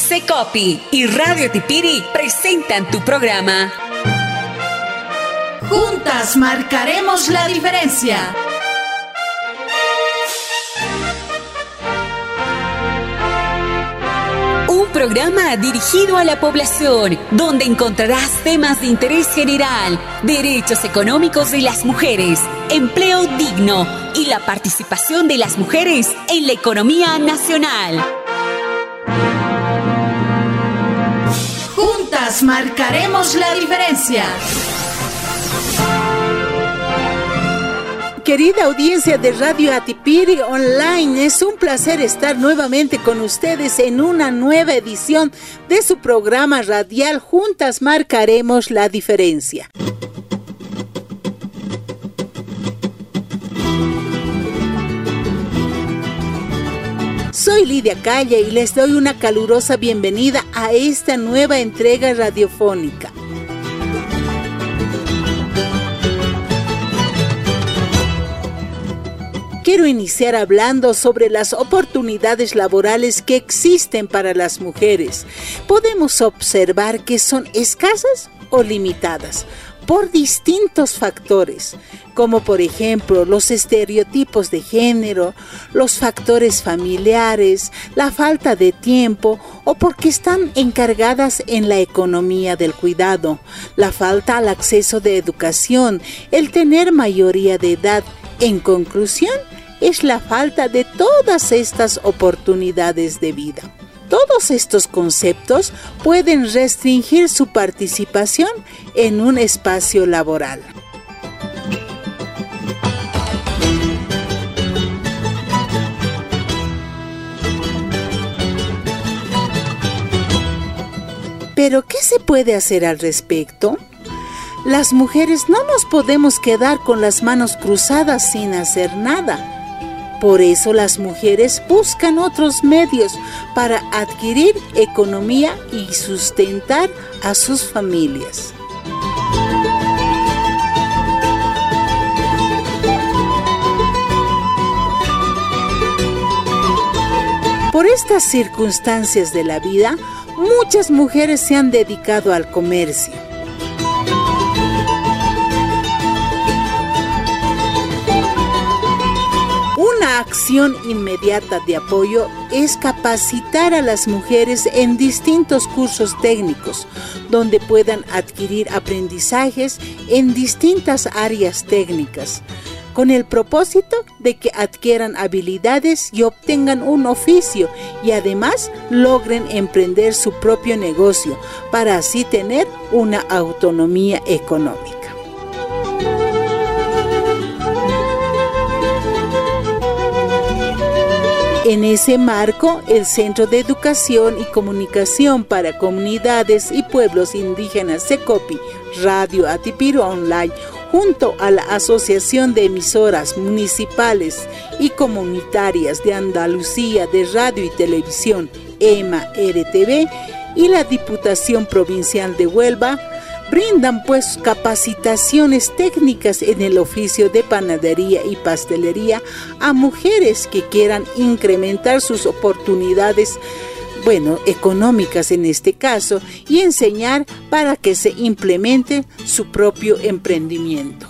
Secopi y Radio Tipiri presentan tu programa Juntas marcaremos la diferencia. Un programa dirigido a la población, donde encontrarás temas de interés general, derechos económicos de las mujeres, empleo digno y la participación de las mujeres en la economía nacional. Juntas marcaremos la diferencia. Querida audiencia de Radio Atipiri Online, es un placer estar nuevamente con ustedes en una nueva edición de su programa radial Juntas Marcaremos la Diferencia. Soy Lidia Calle y les doy una calurosa bienvenida a esta nueva entrega radiofónica. Quiero iniciar hablando sobre las oportunidades laborales que existen para las mujeres. Podemos observar que son escasas o limitadas por distintos factores, como por ejemplo los estereotipos de género, los factores familiares, la falta de tiempo o porque están encargadas en la economía del cuidado, la falta al acceso de educación, el tener mayoría de edad. En conclusión, es la falta de todas estas oportunidades de vida. Todos estos conceptos pueden restringir su participación en un espacio laboral. ¿Pero qué se puede hacer al respecto? Las mujeres no nos podemos quedar con las manos cruzadas sin hacer nada. Por eso las mujeres buscan otros medios para adquirir economía y sustentar a sus familias. Por estas circunstancias de la vida, muchas mujeres se han dedicado al comercio. Una acción inmediata de apoyo es capacitar a las mujeres en distintos cursos técnicos, donde puedan adquirir aprendizajes en distintas áreas técnicas, con el propósito de que adquieran habilidades y obtengan un oficio y además logren emprender su propio negocio para así tener una autonomía económica. En ese marco, el Centro de Educación y Comunicación para Comunidades y Pueblos Indígenas Secopi, Radio Atipiri Online, junto a la Asociación de Emisoras Municipales y Comunitarias de Andalucía de Radio y Televisión, EMA-RTV, y la Diputación Provincial de Huelva, brindan pues capacitaciones técnicas en el oficio de panadería y pastelería a mujeres que quieran incrementar sus oportunidades, económicas en este caso, y enseñar para que se implemente su propio emprendimiento.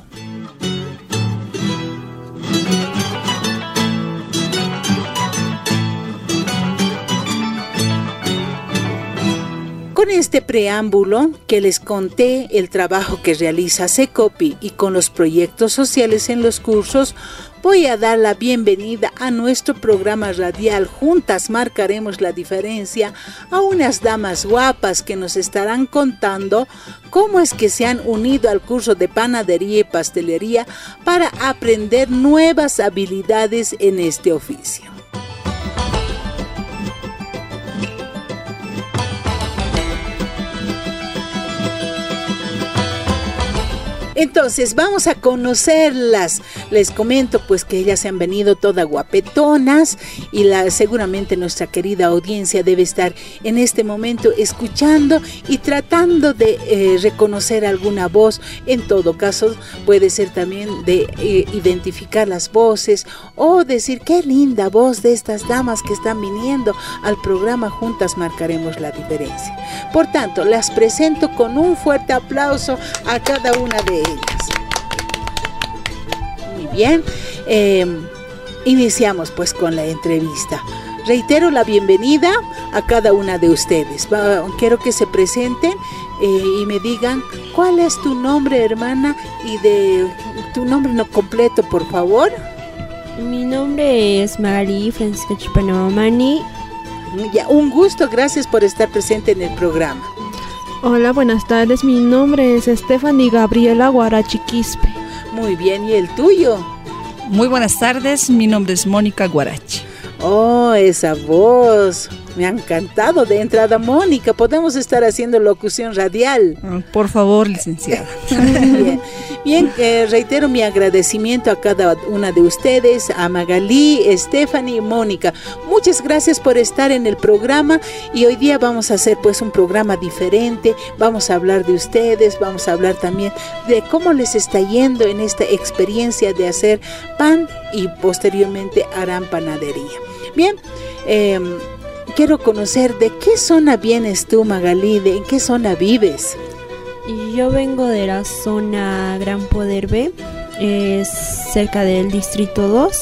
Con este preámbulo que les conté el trabajo que realiza Secopi y con los proyectos sociales en los cursos, voy a dar la bienvenida a nuestro programa radial Juntas Marcaremos la Diferencia a unas damas guapas que nos estarán contando cómo es que se han unido al curso de panadería y pastelería para aprender nuevas habilidades en este oficio. Entonces vamos a conocerlas. Les comento pues que ellas se han venido todas guapetonas y seguramente nuestra querida audiencia debe estar en este momento escuchando y tratando de reconocer alguna voz. En todo caso puede ser también de identificar las voces o decir qué linda voz de estas damas que están viniendo al programa Juntas Marcaremos la Diferencia. Por tanto, las presento con un fuerte aplauso a cada una de ellas. Muy bien, iniciamos pues con la entrevista. Reitero la bienvenida a cada una de ustedes. Quiero que se presenten y me digan cuál es tu nombre, hermana, y de tu nombre no completo, por favor. Mi nombre es Magali Francisca Chipanamamani. Ya, un gusto, gracias por estar presente en el programa. Hola, buenas tardes, mi nombre es Stephanie Gabriela Guarachi Quispe. Muy bien, ¿y el tuyo? Muy buenas tardes, mi nombre es Mónica Guarachi. Oh, esa voz, me ha encantado de entrada, Mónica. Podemos estar haciendo locución radial. Por favor, licenciada. Bien, reitero mi agradecimiento a cada una de ustedes, a Magali, Stephanie y Mónica. Muchas gracias por estar en el programa y hoy día vamos a hacer pues un programa diferente. Vamos a hablar de ustedes, vamos a hablar también de cómo les está yendo en esta experiencia de hacer pan y posteriormente harán panadería. Bien, quiero conocer de qué zona vienes tú, Magali, en qué zona vives. Y yo vengo de la zona Gran Poder B, cerca del Distrito 2.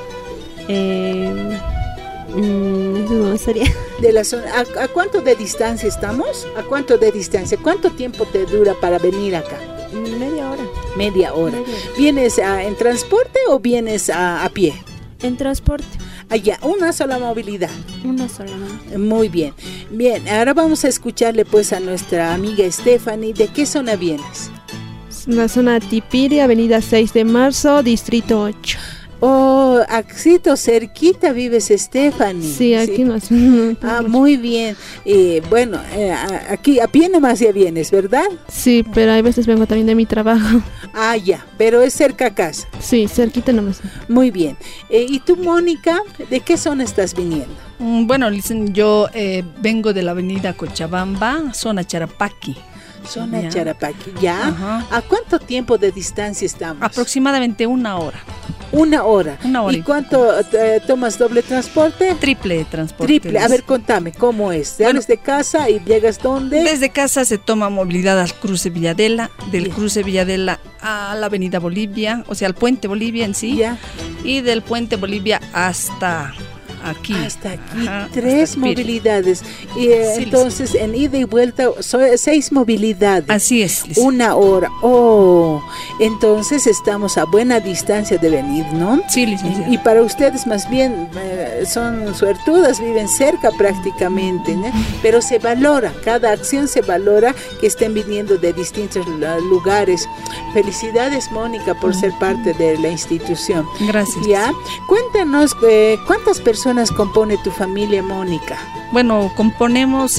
No sería. De la zona, ¿a cuánto de distancia estamos? ¿A cuánto de distancia? ¿Cuánto tiempo te dura para venir acá? Media hora. Media hora. ¿Vienes en transporte o vienes a pie? En transporte. Allá, una sola movilidad. Una sola movilidad. Muy bien. Bien, ahora vamos a escucharle pues a nuestra amiga Stephanie. ¿De qué zona vienes? La zona Tipiri, avenida 6 de marzo, distrito 8. Oh, Axito, cerquita vives, Stephanie. Sí, aquí no es. Muy bien. Bueno, aquí a pie nomás ya vienes, ¿verdad? Sí, pero hay veces vengo también de mi trabajo. Ya, pero es cerca a casa. Sí, cerquita nomás. Muy bien. ¿Y tú, Mónica, de qué zona estás viniendo? Bueno, yo vengo de la avenida Cochabamba, zona Charapaqui. Zona Charapaqui, ¿ya? Ajá. ¿A cuánto tiempo de distancia estamos? Aproximadamente 1 hora. 1 hora. 1 hora. ¿Y cuánto tomas doble transporte? Triple transporte. Triple. A ver, contame, ¿cómo es? ¿Sales de casa y llegas dónde? Desde casa se toma movilidad al cruce Villadela, del cruce Villadela a la avenida Bolivia, o sea, al puente Bolivia en sí. Ya. Y del puente Bolivia hasta aquí. Hasta aquí, 3 movilidades. Y sí, entonces, en ida y vuelta, 6 movilidades. Así es. 1 hora. Oh, entonces estamos a buena distancia de venir, ¿no? Sí, licenciada. Y para ustedes más bien son suertudas, viven cerca prácticamente, ¿no? Pero se valora, cada acción se valora que estén viniendo de distintos lugares. Felicidades, Mónica, por ser parte de la institución. Gracias. ¿Ya? Cuéntanos, ¿cuántas personas compone tu familia, Mónica? Bueno, componemos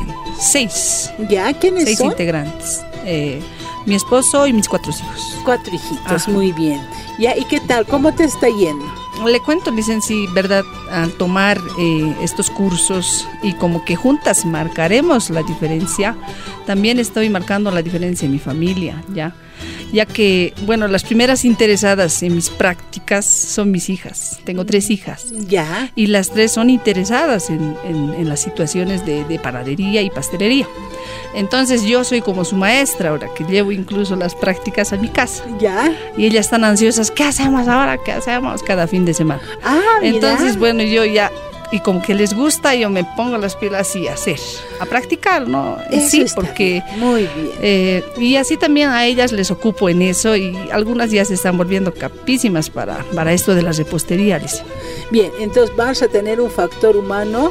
6. ¿Ya? ¿Quiénes 6 son? integrantes. Mi esposo y mis 4 hijos. 4 hijitos, ajá. Muy bien. ¿Ya? ¿Y qué tal? ¿Cómo te está yendo? Le cuento, licencia, verdad, al tomar estos cursos y como que juntas marcaremos la diferencia, también estoy marcando la diferencia en mi familia, ya que, bueno, las primeras interesadas en mis prácticas son mis hijas. Tengo 3 hijas. Ya. Y las 3 son interesadas en las situaciones de panadería y pastelería. Entonces yo soy como su maestra ahora, que llevo incluso las prácticas a mi casa. Ya. Y ellas están ansiosas, ¿qué hacemos ahora? ¿Qué hacemos? Cada fin de semana. Entonces, bueno, yo ya, y como que les gusta, yo me pongo las pilas y a practicar, ¿no? Eso sí, porque bien. Muy bien. Y así también a ellas les ocupo en eso y algunas ya se están volviendo capísimas para esto de la repostería. Bien, entonces vas a tener un factor humano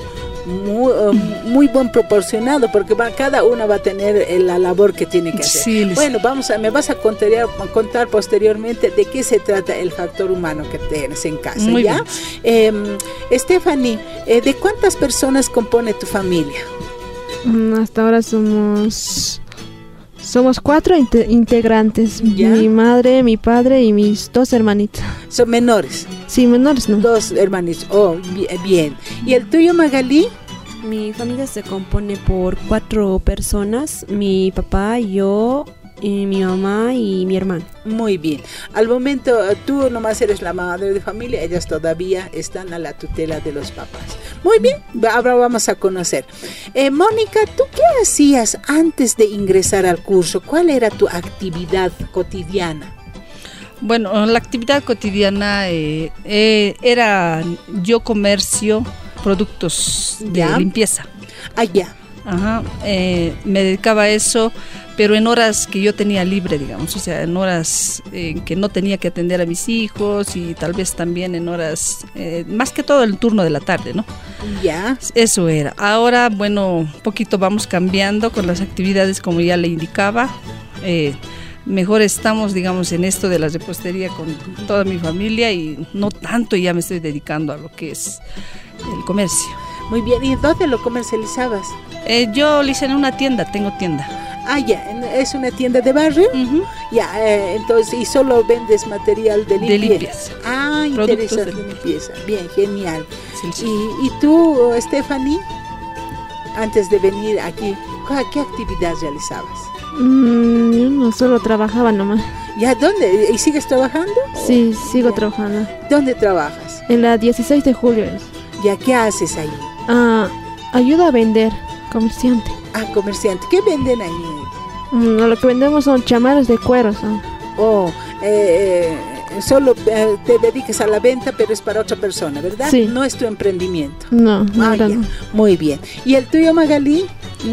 muy buen proporcionado, porque cada una va a tener la labor que tiene que hacer. Sí, bueno, me vas a contar posteriormente de qué se trata el factor humano que tienes en casa. Muy ¿ya? Stephanie, ¿de cuántas personas compone tu familia? Hasta ahora somos Somos 4 integrantes. ¿Ya? Mi madre, mi padre y mis 2 hermanitos. Son menores. Sí, menores no. 2 hermanitos. Oh, bien. ¿Y el tuyo, Magalí? Mi familia se compone por 4 personas, mi papá, yo, mi mamá y mi hermano. Muy bien. Al momento, tú nomás eres la madre de familia, ellas todavía están a la tutela de los papás. Muy bien, ahora vamos a conocer. Mónica, ¿tú qué hacías antes de ingresar al curso? ¿Cuál era tu actividad cotidiana? Bueno, la actividad cotidiana era yo comercio productos de ¿Ya? limpieza. Allá. Ajá, me dedicaba a eso, pero en horas que yo tenía libre, digamos, o sea, en horas que no tenía que atender a mis hijos y tal vez también en horas, más que todo el turno de la tarde, ¿no? Ya. Eso era. Ahora, bueno, un poquito vamos cambiando con las actividades como ya le indicaba. Mejor estamos, digamos, en esto de la repostería con toda mi familia y no tanto ya me estoy dedicando a lo que es el comercio. Muy bien. ¿Y dónde lo comercializabas? Yo lo hice en una tienda, tengo tienda. Ah, ya. ¿Es una tienda de barrio? Uh-huh. Ya, entonces, ¿y solo vendes material de limpieza? De limpieza. Ah, Productos interesante, de de limpieza. Bien, genial. Sí. ¿Y tú, Stephanie, antes de venir aquí, qué actividad realizabas? Yo no, solo trabajaba nomás. ¿Ya dónde? ¿Y sigues trabajando? Sí, sigo Ya. trabajando. ¿Dónde trabajas? En la 16 de julio es. ¿Ya qué haces ahí? Ayuda a vender, comerciante. Ah, comerciante. ¿Qué venden ahí? Lo que vendemos son chamarras de cuero. Son. Oh, solo te dedicas a la venta, pero es para otra persona, ¿verdad? Sí. No es tu emprendimiento. No, Ah, ahora ya. no. Muy bien. ¿Y el tuyo, Magalí?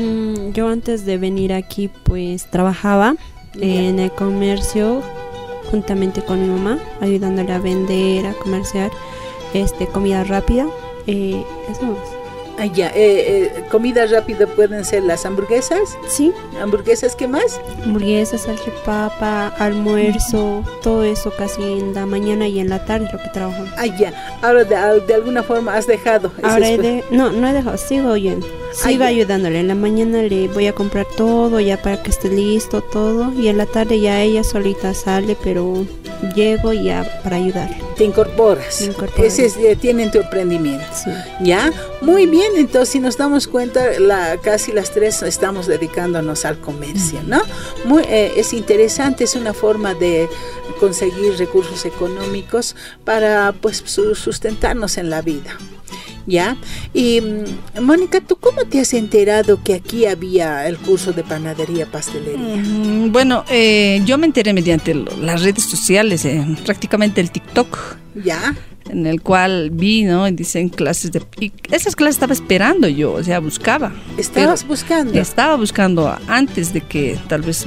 Yo antes de venir aquí pues trabajaba en el comercio juntamente con mi mamá, ayudándole a vender, a comerciar comida rápida. Eso más. Ah, ya. Comida rápida pueden ser las hamburguesas. Sí, ¿Hamburguesas qué más? hamburguesas, salchipapa, almuerzo, todo eso casi en la mañana y en la tarde es lo que trabajo. Ah, ya. Ahora de alguna forma has dejado. Ahora ese no he dejado, sigo yendo, sigo ya. ayudándole. En la mañana le voy a comprar todo ya para que esté listo todo y en la tarde ya ella solita sale, pero llego ya para ayudarle. Te incorporas. Me incorporo. Ese es, tienen tu emprendimiento. Sí. ¿Ya? Muy bien, entonces si nos damos cuenta, casi las 3 estamos dedicándonos al comercio, ¿no? Es interesante, es una forma de conseguir recursos económicos para pues sustentarnos en la vida. ¿Ya? Y Mónica, ¿tú cómo te has enterado que aquí había el curso de panadería, pastelería? Bueno, yo me enteré mediante las redes sociales, prácticamente el TikTok, ¿Ya? en el cual vi, ¿no? Dicen clases y esas clases estaba esperando yo, o sea, buscaba. ¿Estabas buscando? Estaba buscando antes de que tal vez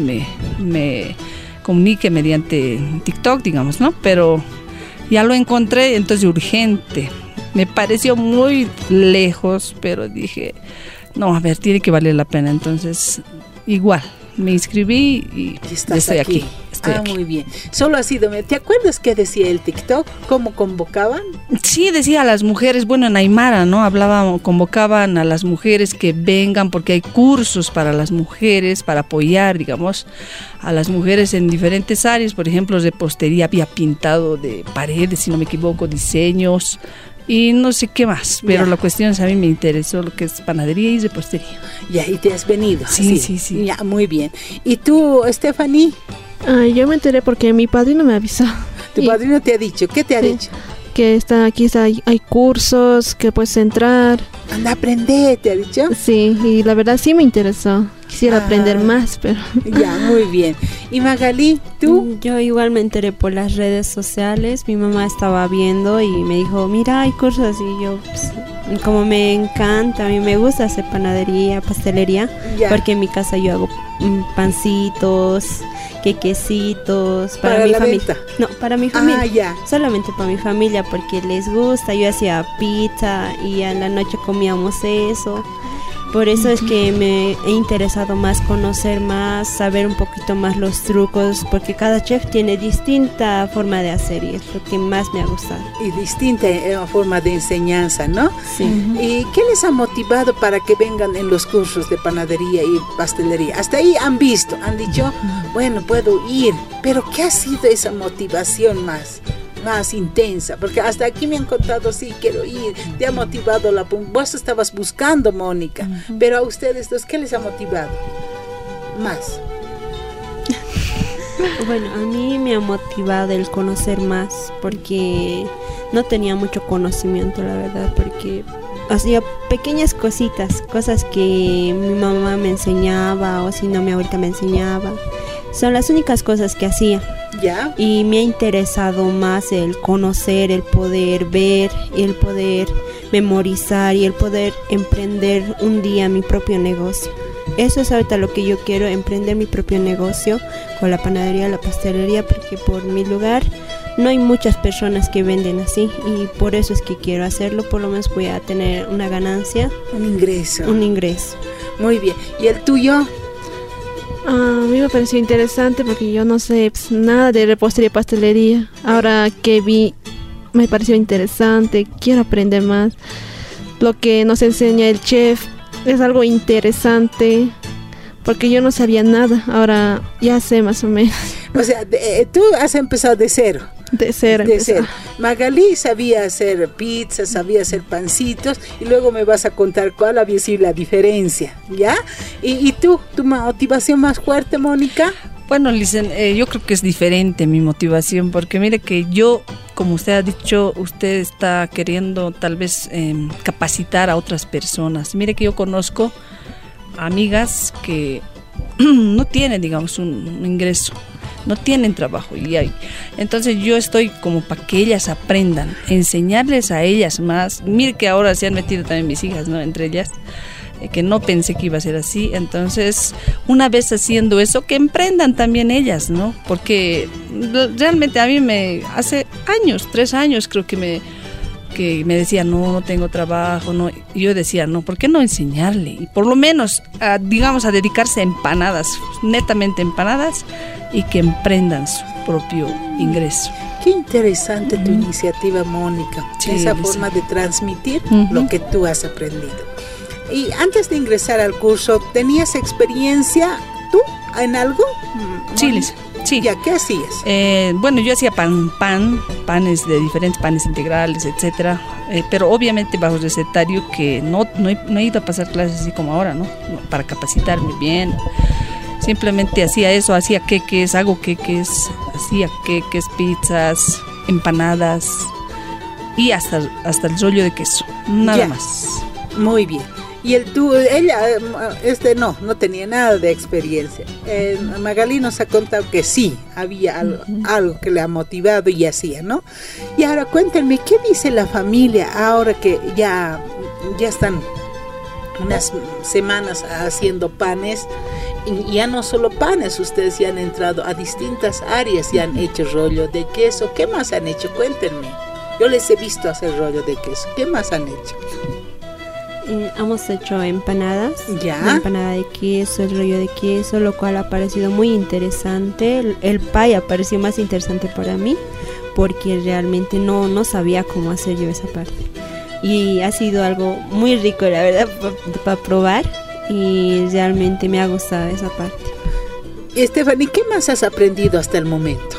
me comunique mediante TikTok, digamos, ¿no? Pero ya lo encontré, entonces urgente. Me pareció muy lejos, pero dije, no, a ver, tiene que valer la pena. Entonces, igual, me inscribí y estoy aquí. Muy bien. Solo ha sido, ¿te acuerdas qué decía el TikTok? ¿Cómo convocaban? Sí, decía a las mujeres, bueno, en Aymara, ¿no? Convocaban a las mujeres que vengan porque hay cursos para las mujeres, para apoyar, digamos, a las mujeres en diferentes áreas. Por ejemplo, repostería, había pintado de paredes, si no me equivoco, diseños y no sé qué más, pero la cuestión es, a mí me interesó lo que es panadería y repostería. Ya, y te has venido. Sí, así. sí. Ya, muy bien. ¿Y tú, Stephanie? Yo me enteré porque mi padrino me avisó. ¿Tu padrino te ha dicho? ¿Qué te ha dicho? Que hay cursos, que puedes entrar. Anda, aprende, ¿te ha dicho? Sí, y la verdad sí me interesó. Quisiera aprender más, pero... Ya, muy bien. ¿Y Magalí, tú? Yo igual me enteré por las redes sociales. Mi mamá estaba viendo y me dijo, mira, hay cursos. Y yo, pues, como me encanta, a mí me gusta hacer panadería, pastelería, Ya. porque en mi casa yo hago pancitos, quequecitos. ¿Para mi la familia. venta? No, para mi familia. Ah, ya. Solamente para mi familia porque les gusta. Yo hacía pizza y en la noche comíamos eso. Por eso es que me he interesado más, conocer más, saber un poquito más los trucos, porque cada chef tiene distinta forma de hacer y es lo que más me ha gustado. Y distinta forma de enseñanza, ¿no? Sí. ¿Y qué les ha motivado para que vengan en los cursos de panadería y pastelería? Hasta ahí han visto, han dicho, bueno, puedo ir, pero ¿qué ha sido esa motivación más intensa? Porque hasta aquí me han contado, sí, quiero ir, te ha motivado vos estabas buscando, Mónica, pero a ustedes dos, ¿qué les ha motivado más? Bueno, a mí me ha motivado el conocer más, porque no tenía mucho conocimiento, la verdad, porque hacía pequeñas cosas que mi mamá me enseñaba, o si no, mi abuelita me enseñaba. Son las únicas cosas que hacía. ¿Ya? Y me ha interesado más el conocer, el poder ver, el poder memorizar y el poder emprender un día mi propio negocio. Eso es ahorita lo que yo quiero, emprender mi propio negocio con la panadería, la pastelería, porque por mi lugar no hay muchas personas que venden así y por eso es que quiero hacerlo. Por lo menos voy a tener una ganancia. Un ingreso. Muy bien. ¿Y el tuyo? A mí me pareció interesante porque yo no sé nada de repostería y pastelería. Ahora que vi, me pareció interesante, quiero aprender más. Lo que nos enseña el chef es algo interesante porque yo no sabía nada, ahora ya sé más o menos. O sea, tú has empezado de cero. De cero. Magalí sabía hacer pizzas, sabía hacer pancitos y luego me vas a contar cuál había sido la diferencia, ¿ya? ¿Y tú, tu motivación más fuerte, Mónica? Bueno, Licen, yo creo que es diferente mi motivación, porque mire que yo, como usted ha dicho, usted está queriendo tal vez capacitar a otras personas. Mire que yo conozco amigas que no tienen, digamos, un ingreso, no tienen trabajo entonces yo estoy como para que ellas aprendan, enseñarles a ellas más. Mire que ahora se han metido también mis hijas, ¿no? Entre ellas, que no pensé que iba a ser así. Entonces, una vez haciendo eso, que emprendan también ellas, ¿no? Porque realmente a mí hace años, 3 años creo que me decía, no tengo trabajo, no. Y yo decía, no, ¿por qué no enseñarle? Y por lo menos, digamos, a dedicarse a empanadas, netamente empanadas, y que emprendan su propio ingreso. Qué interesante tu iniciativa, Mónica. Sí, esa forma de transmitir lo que tú has aprendido. Y antes de ingresar al curso, ¿tenías experiencia tú en algo? Sí, Lisa. Sí. ¿Ya qué hacías? Bueno, yo hacía panes de diferentes panes integrales, etcétera, pero obviamente bajo recetario, que no he ido a pasar clases así como ahora, ¿no? Para capacitarme bien. Simplemente hacía eso, hacía queques, hacía queques, pizzas, empanadas y hasta el rollo de queso, nada más. Muy bien. Y ella, no tenía nada de experiencia. Magalí nos ha contado que sí, había algo que le ha motivado y hacía, ¿no? Y ahora cuéntenme, ¿qué dice la familia ahora que ya están unas semanas haciendo panes? Y ya no solo panes, ustedes ya han entrado a distintas áreas, ya han hecho rollo de queso. ¿Qué más han hecho? Cuéntenme. Yo les he visto hacer rollo de queso. ¿Qué más han hecho? Hemos hecho empanadas, ¿ya? La empanada de queso, el rollo de queso, lo cual ha parecido muy interesante. El pie ha parecido más interesante para mí porque realmente no sabía cómo hacer yo esa parte. Y ha sido algo muy rico, la verdad, para probar, y realmente me ha gustado esa parte. Stephanie, ¿qué más has aprendido hasta el momento?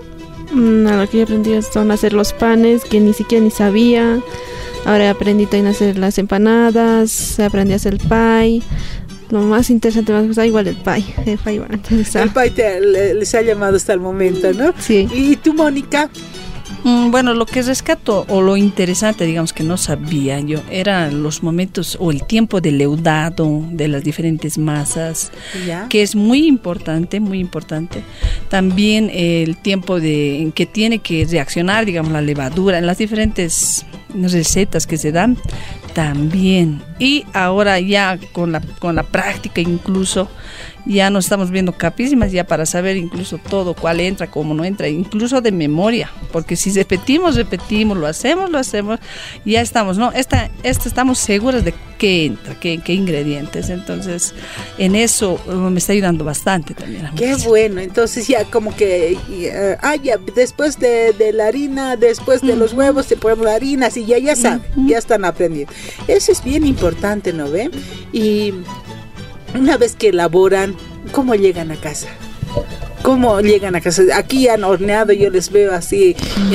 Lo que he aprendido son hacer los panes, que ni siquiera ni sabía. Ahora he aprendido a hacer las empanadas, aprendí a hacer el pie. Lo más interesante, más gustado, igual el pie. El pie igual interesante. El pie les ha llamado hasta el momento, ¿no? Sí. ¿Y tú, Mónica? Bueno, lo que rescato o lo interesante, digamos, que no sabía yo, eran los momentos o el tiempo de leudado de las diferentes masas, ¿ya? Que es muy importante, muy importante. También el tiempo en que tiene que reaccionar, digamos, la levadura en las diferentes recetas que se dan. también. Y ahora ya con la práctica incluso ya nos estamos viendo capísimas ya para saber incluso todo, cuál entra, cómo no entra, incluso de memoria, porque si repetimos, lo hacemos, ya estamos, ¿no? Esta estamos seguras de qué entra, qué ingredientes. Entonces, en eso me está ayudando bastante también. Qué bueno, entonces ya como que, ya después de la harina, después de los huevos, se ponemos la harina, así ya saben, ya están aprendiendo. Eso es bien importante, ¿no ve? Y una vez que elaboran, ¿cómo llegan a casa? ¿Cómo llegan a casa? Aquí han horneado, yo les veo así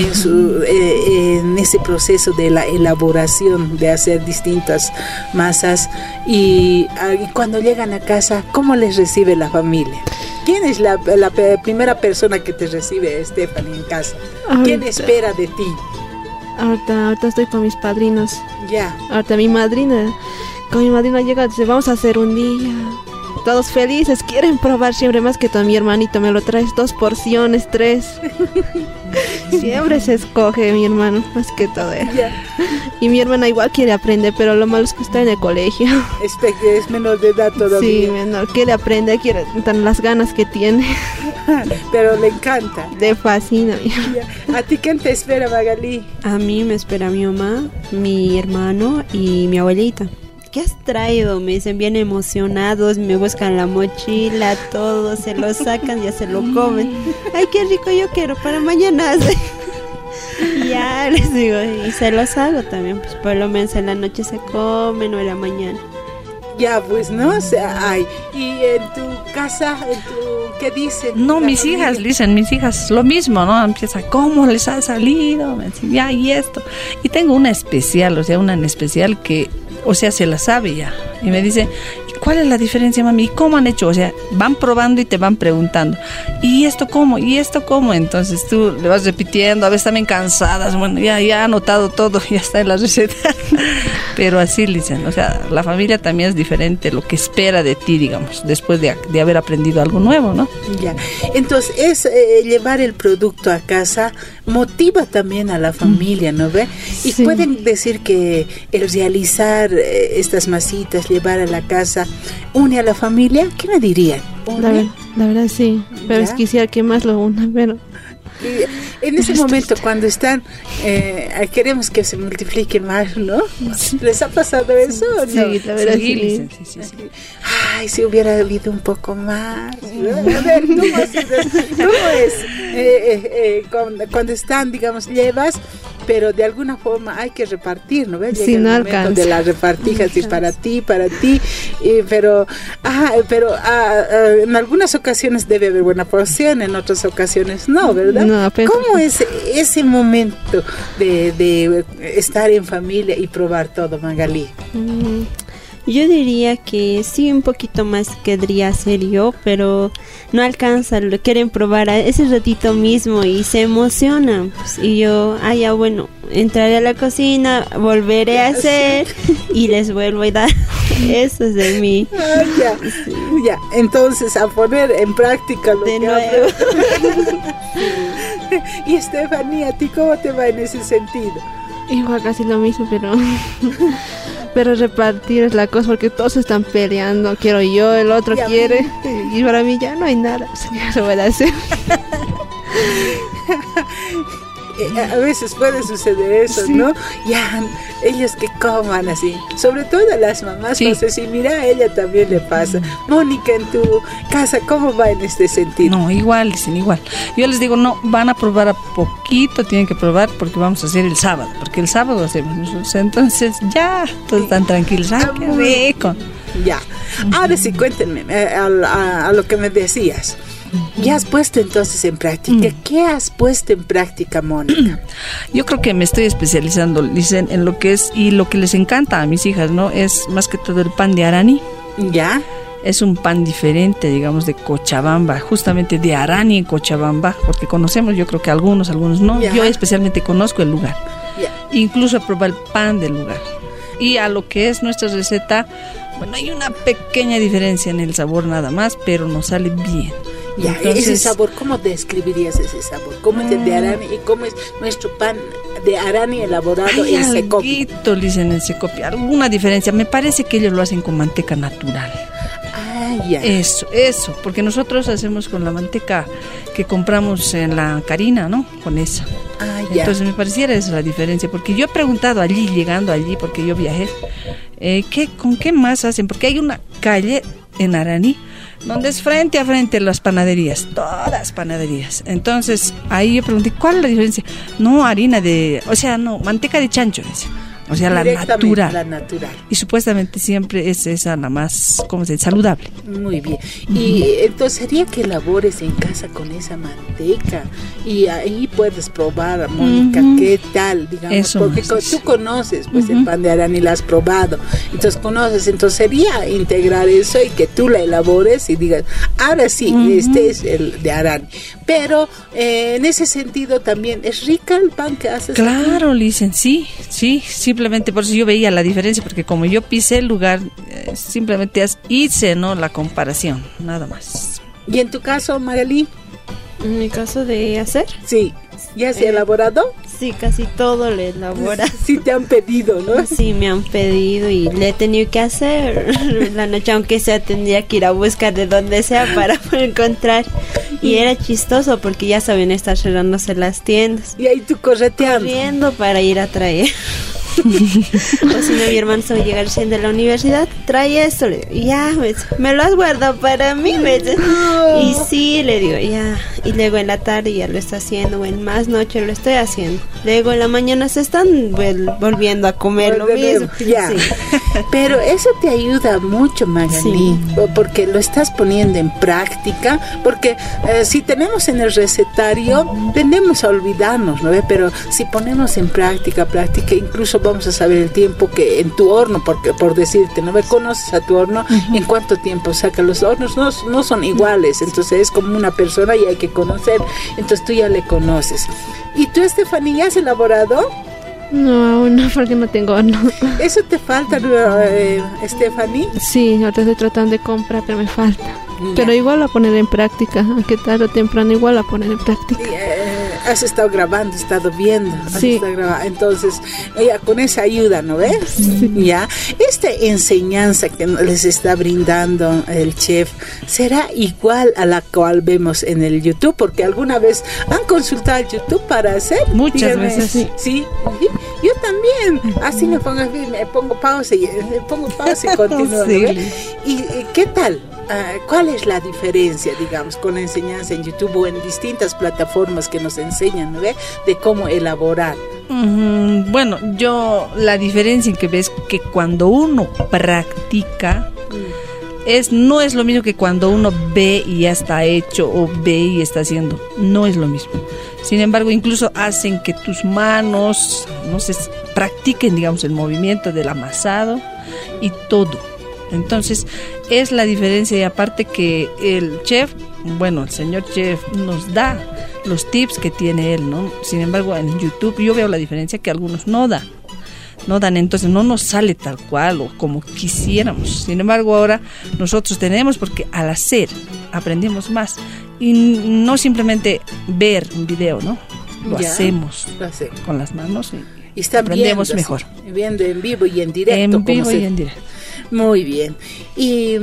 en ese proceso de la elaboración, de hacer distintas masas. Y cuando llegan a casa, ¿cómo les recibe la familia? ¿Quién es la primera persona que te recibe, Stephanie, en casa? ¿Quién espera de ti? Ahorita estoy con mis padrinos. Ya. Ahorita con mi madrina llega, dice, vamos a hacer un día. Todos felices, quieren probar siempre más que todo. Mi hermanito me lo traes 2 porciones, 3. Siempre se escoge mi hermano, más que todo. Y mi hermana igual quiere aprender, pero lo malo es que está en el colegio. Es menor de edad todavía. Sí, menor, quiere aprender, quiere tan las ganas que tiene. Pero le encanta. Le fascina. ¿A ti quién te espera, Magalí? A mí me espera mi mamá, mi hermano y mi abuelita. ¿Qué has traído? Me dicen bien emocionados, me buscan la mochila, todo, se lo sacan, ya se lo comen. Ay, qué rico, yo quiero para mañana. Ya les digo, y se los hago también, pues por lo menos en la noche se comen o en la mañana. Ya, pues, ¿no? O sea, y en tu casa, ¿qué dicen? No, mis hijas lo mismo, ¿no? Empieza, ¿cómo les ha salido? Me dicen, ya, y esto. Y tengo una en especial que, o sea, se la sabe ya. Y me dice, ¿cuál es la diferencia, mami? ¿Y cómo han hecho? O sea, van probando y te van preguntando, ¿y esto cómo? ¿Y esto cómo? Entonces tú le vas repitiendo, a veces también cansadas, bueno, ya ha anotado todo, ya está en la receta. Pero así, dicen, o sea, la familia también es diferente, lo que espera de ti, digamos, después de haber aprendido algo nuevo, ¿no? Ya, entonces llevar el producto a casa motiva también a la familia, ¿no ve? Y sí. Pueden decir que el realizar estas masitas, llevar a la casa, une a la familia. ¿Qué me dirían? La verdad sí, pero es quisiera que más lo una, pero... En ese momento cuando están queremos que se multipliquen más, ¿no? Sí. ¿Les ha pasado eso o no? Sí, la verdad sí. Ay, si hubiera habido un poco más. A ver, ¿cómo es? Cuando están, digamos, llevas, pero de alguna forma hay que repartir, ¿no ves? Llega sí, el no momento alcanza. de la repartija, sí, para ti, pero en algunas ocasiones debe haber buena porción, en otras ocasiones no, ¿verdad? No, pero... ¿Cómo es ese momento de estar en familia y probar todo, Magalí? Yo diría que sí, un poquito más querría hacer yo, pero no alcanza, lo quieren probar a ese ratito mismo y se emocionan. Pues, y yo, ya bueno, entraré a la cocina, volveré a hacer y les vuelvo a dar. Eso es de mí. Ya, entonces a poner en práctica lo de que nuevo. Y Estefanía, ¿a ti cómo te va en ese sentido? Igual casi lo mismo, pero repartir es la cosa, porque todos están peleando, quiero yo, el otro ya quiere, y para mí ya no hay nada, ya se puede hacer. A veces puede suceder eso, sí. ¿No? Ya, ellos que coman así, sobre todo las mamás, sí. No sé si mira, a ella también le pasa. Mónica, en tu casa, ¿cómo va en este sentido? No, igual, dicen igual. Yo les digo, no, van a probar a poquito, tienen que probar porque vamos a hacer el sábado, porque el sábado hacemos nosotros, entonces ya, todos están tranquilos, qué rico. Ya, ahora sí, cuéntenme a lo que me decías. ¿Ya has puesto entonces en práctica? ¿Qué has puesto en práctica, Mónica? Yo creo que me estoy especializando, dicen, en lo que es, y lo que les encanta a mis hijas, ¿no? Es más que todo el pan de Arani. ¿Ya? Es un pan diferente, digamos, de Cochabamba, justamente de Arani en Cochabamba, porque conocemos, yo creo que algunos no. ¿Ya? Yo especialmente conozco el lugar. ¿Ya? Incluso he probado el pan del lugar. Y a lo que es nuestra receta, bueno, hay una pequeña diferencia en el sabor nada más, pero nos sale bien. Ya, entonces, ese sabor, ¿cómo describirías ese sabor? ¿Cómo es el de Arani y cómo es nuestro pan de Arani elaborado en Secopi? Alguito, dicen en Secopi, alguna diferencia. Me parece que ellos lo hacen con manteca natural. Ya. Eso, porque nosotros hacemos con la manteca que compramos en la Carina, ¿no? Con esa. Ya. Entonces me pareciera esa la diferencia, porque yo he preguntado allí, llegando allí, porque yo viajé, ¿con qué más hacen? Porque hay una calle en Arani donde es frente a frente las panaderías, todas panaderías. Entonces ahí yo pregunté, ¿cuál es la diferencia? No, manteca de chancho, dice. O sea, la natural. Y supuestamente siempre es esa la más, saludable. Muy bien. Y entonces sería que elabores en casa con esa manteca. Y ahí puedes probar, Mónica, qué tal, digamos. Eso porque tú conoces pues el pan de Arani, la has probado. Entonces conoces, entonces sería integrar eso y que tú la elabores y digas, ahora sí, este es el de Arani. Pero en ese sentido también, ¿es rica el pan que haces? Claro, Licen, sí. Simplemente por eso yo veía la diferencia, porque como yo pisé el lugar, simplemente hice, ¿no?, la comparación, nada más. ¿Y en tu caso, Magali? En mi caso de hacer. Sí. ¿Ya se ha elaborado? Sí, casi todo le elabora. Sí te han pedido, ¿no? Sí, me han pedido y le he tenido que hacer la noche, aunque sea tendría que ir a buscar de donde sea para encontrar. Y era chistoso porque ya saben estar cerrándose las tiendas. Y ahí tú corriendo para ir a traer. O si no, mi hermano se va a llegar recién de la universidad, trae esto, le digo, ya, me lo has guardado para mí, y sí, le digo, ya, y luego en la tarde ya lo está haciendo, o en más noche lo estoy haciendo, luego en la mañana se están volviendo a comer lo mismo. Ya. Sí. Pero eso te ayuda mucho, Magali, porque lo estás poniendo en práctica, porque si tenemos en el recetario, tendemos a olvidarnos, ¿no? Pero si ponemos en práctica, incluso vamos a saber el tiempo que en tu horno, porque por decirte, ¿no? Conoces a tu horno, en cuánto tiempo saca. Los hornos no son iguales, entonces es como una persona y hay que conocer, entonces tú ya le conoces. ¿Y tú, Estefanía, has elaborado? No, aún no, porque no tengo horno. ¿Eso te falta, Estefanía? Sí, ahorita estoy tratando de comprar, pero me falta. Pero igual a poner en práctica, aunque tarde o temprano igual a poner en práctica. Has estado grabando, has estado viendo. Sí. Entonces, con esa ayuda, ¿no ves? Sí. Ya. Esta enseñanza que les está brindando el chef, ¿será igual a la cual vemos en el YouTube? Porque alguna vez han consultado el YouTube para hacer. Muchas veces. Sí. Yo también. Así me pongo pausa y continúo. Sí. ¿No? ¿Y qué tal? ¿Cuál es la diferencia, digamos, con la enseñanza en YouTube o en distintas plataformas que nos enseñan, ¿no? de cómo elaborar? Bueno, la diferencia en que ves que cuando uno practica no es lo mismo que cuando uno ve y ya está hecho o ve y está haciendo, no es lo mismo. Sin embargo, incluso hacen que tus manos, practiquen, digamos, el movimiento del amasado y todo. Entonces es la diferencia, y aparte que el señor chef nos da los tips que tiene él, ¿no? Sin embargo, en YouTube yo veo la diferencia que algunos no dan, entonces no nos sale tal cual o como quisiéramos. Sin embargo, ahora nosotros tenemos, porque al hacer aprendemos más, y no simplemente ver un video, ¿no? Lo hacemos con las manos y aprendemos mejor. Viendo en vivo y en directo. En directo. Muy bien. Y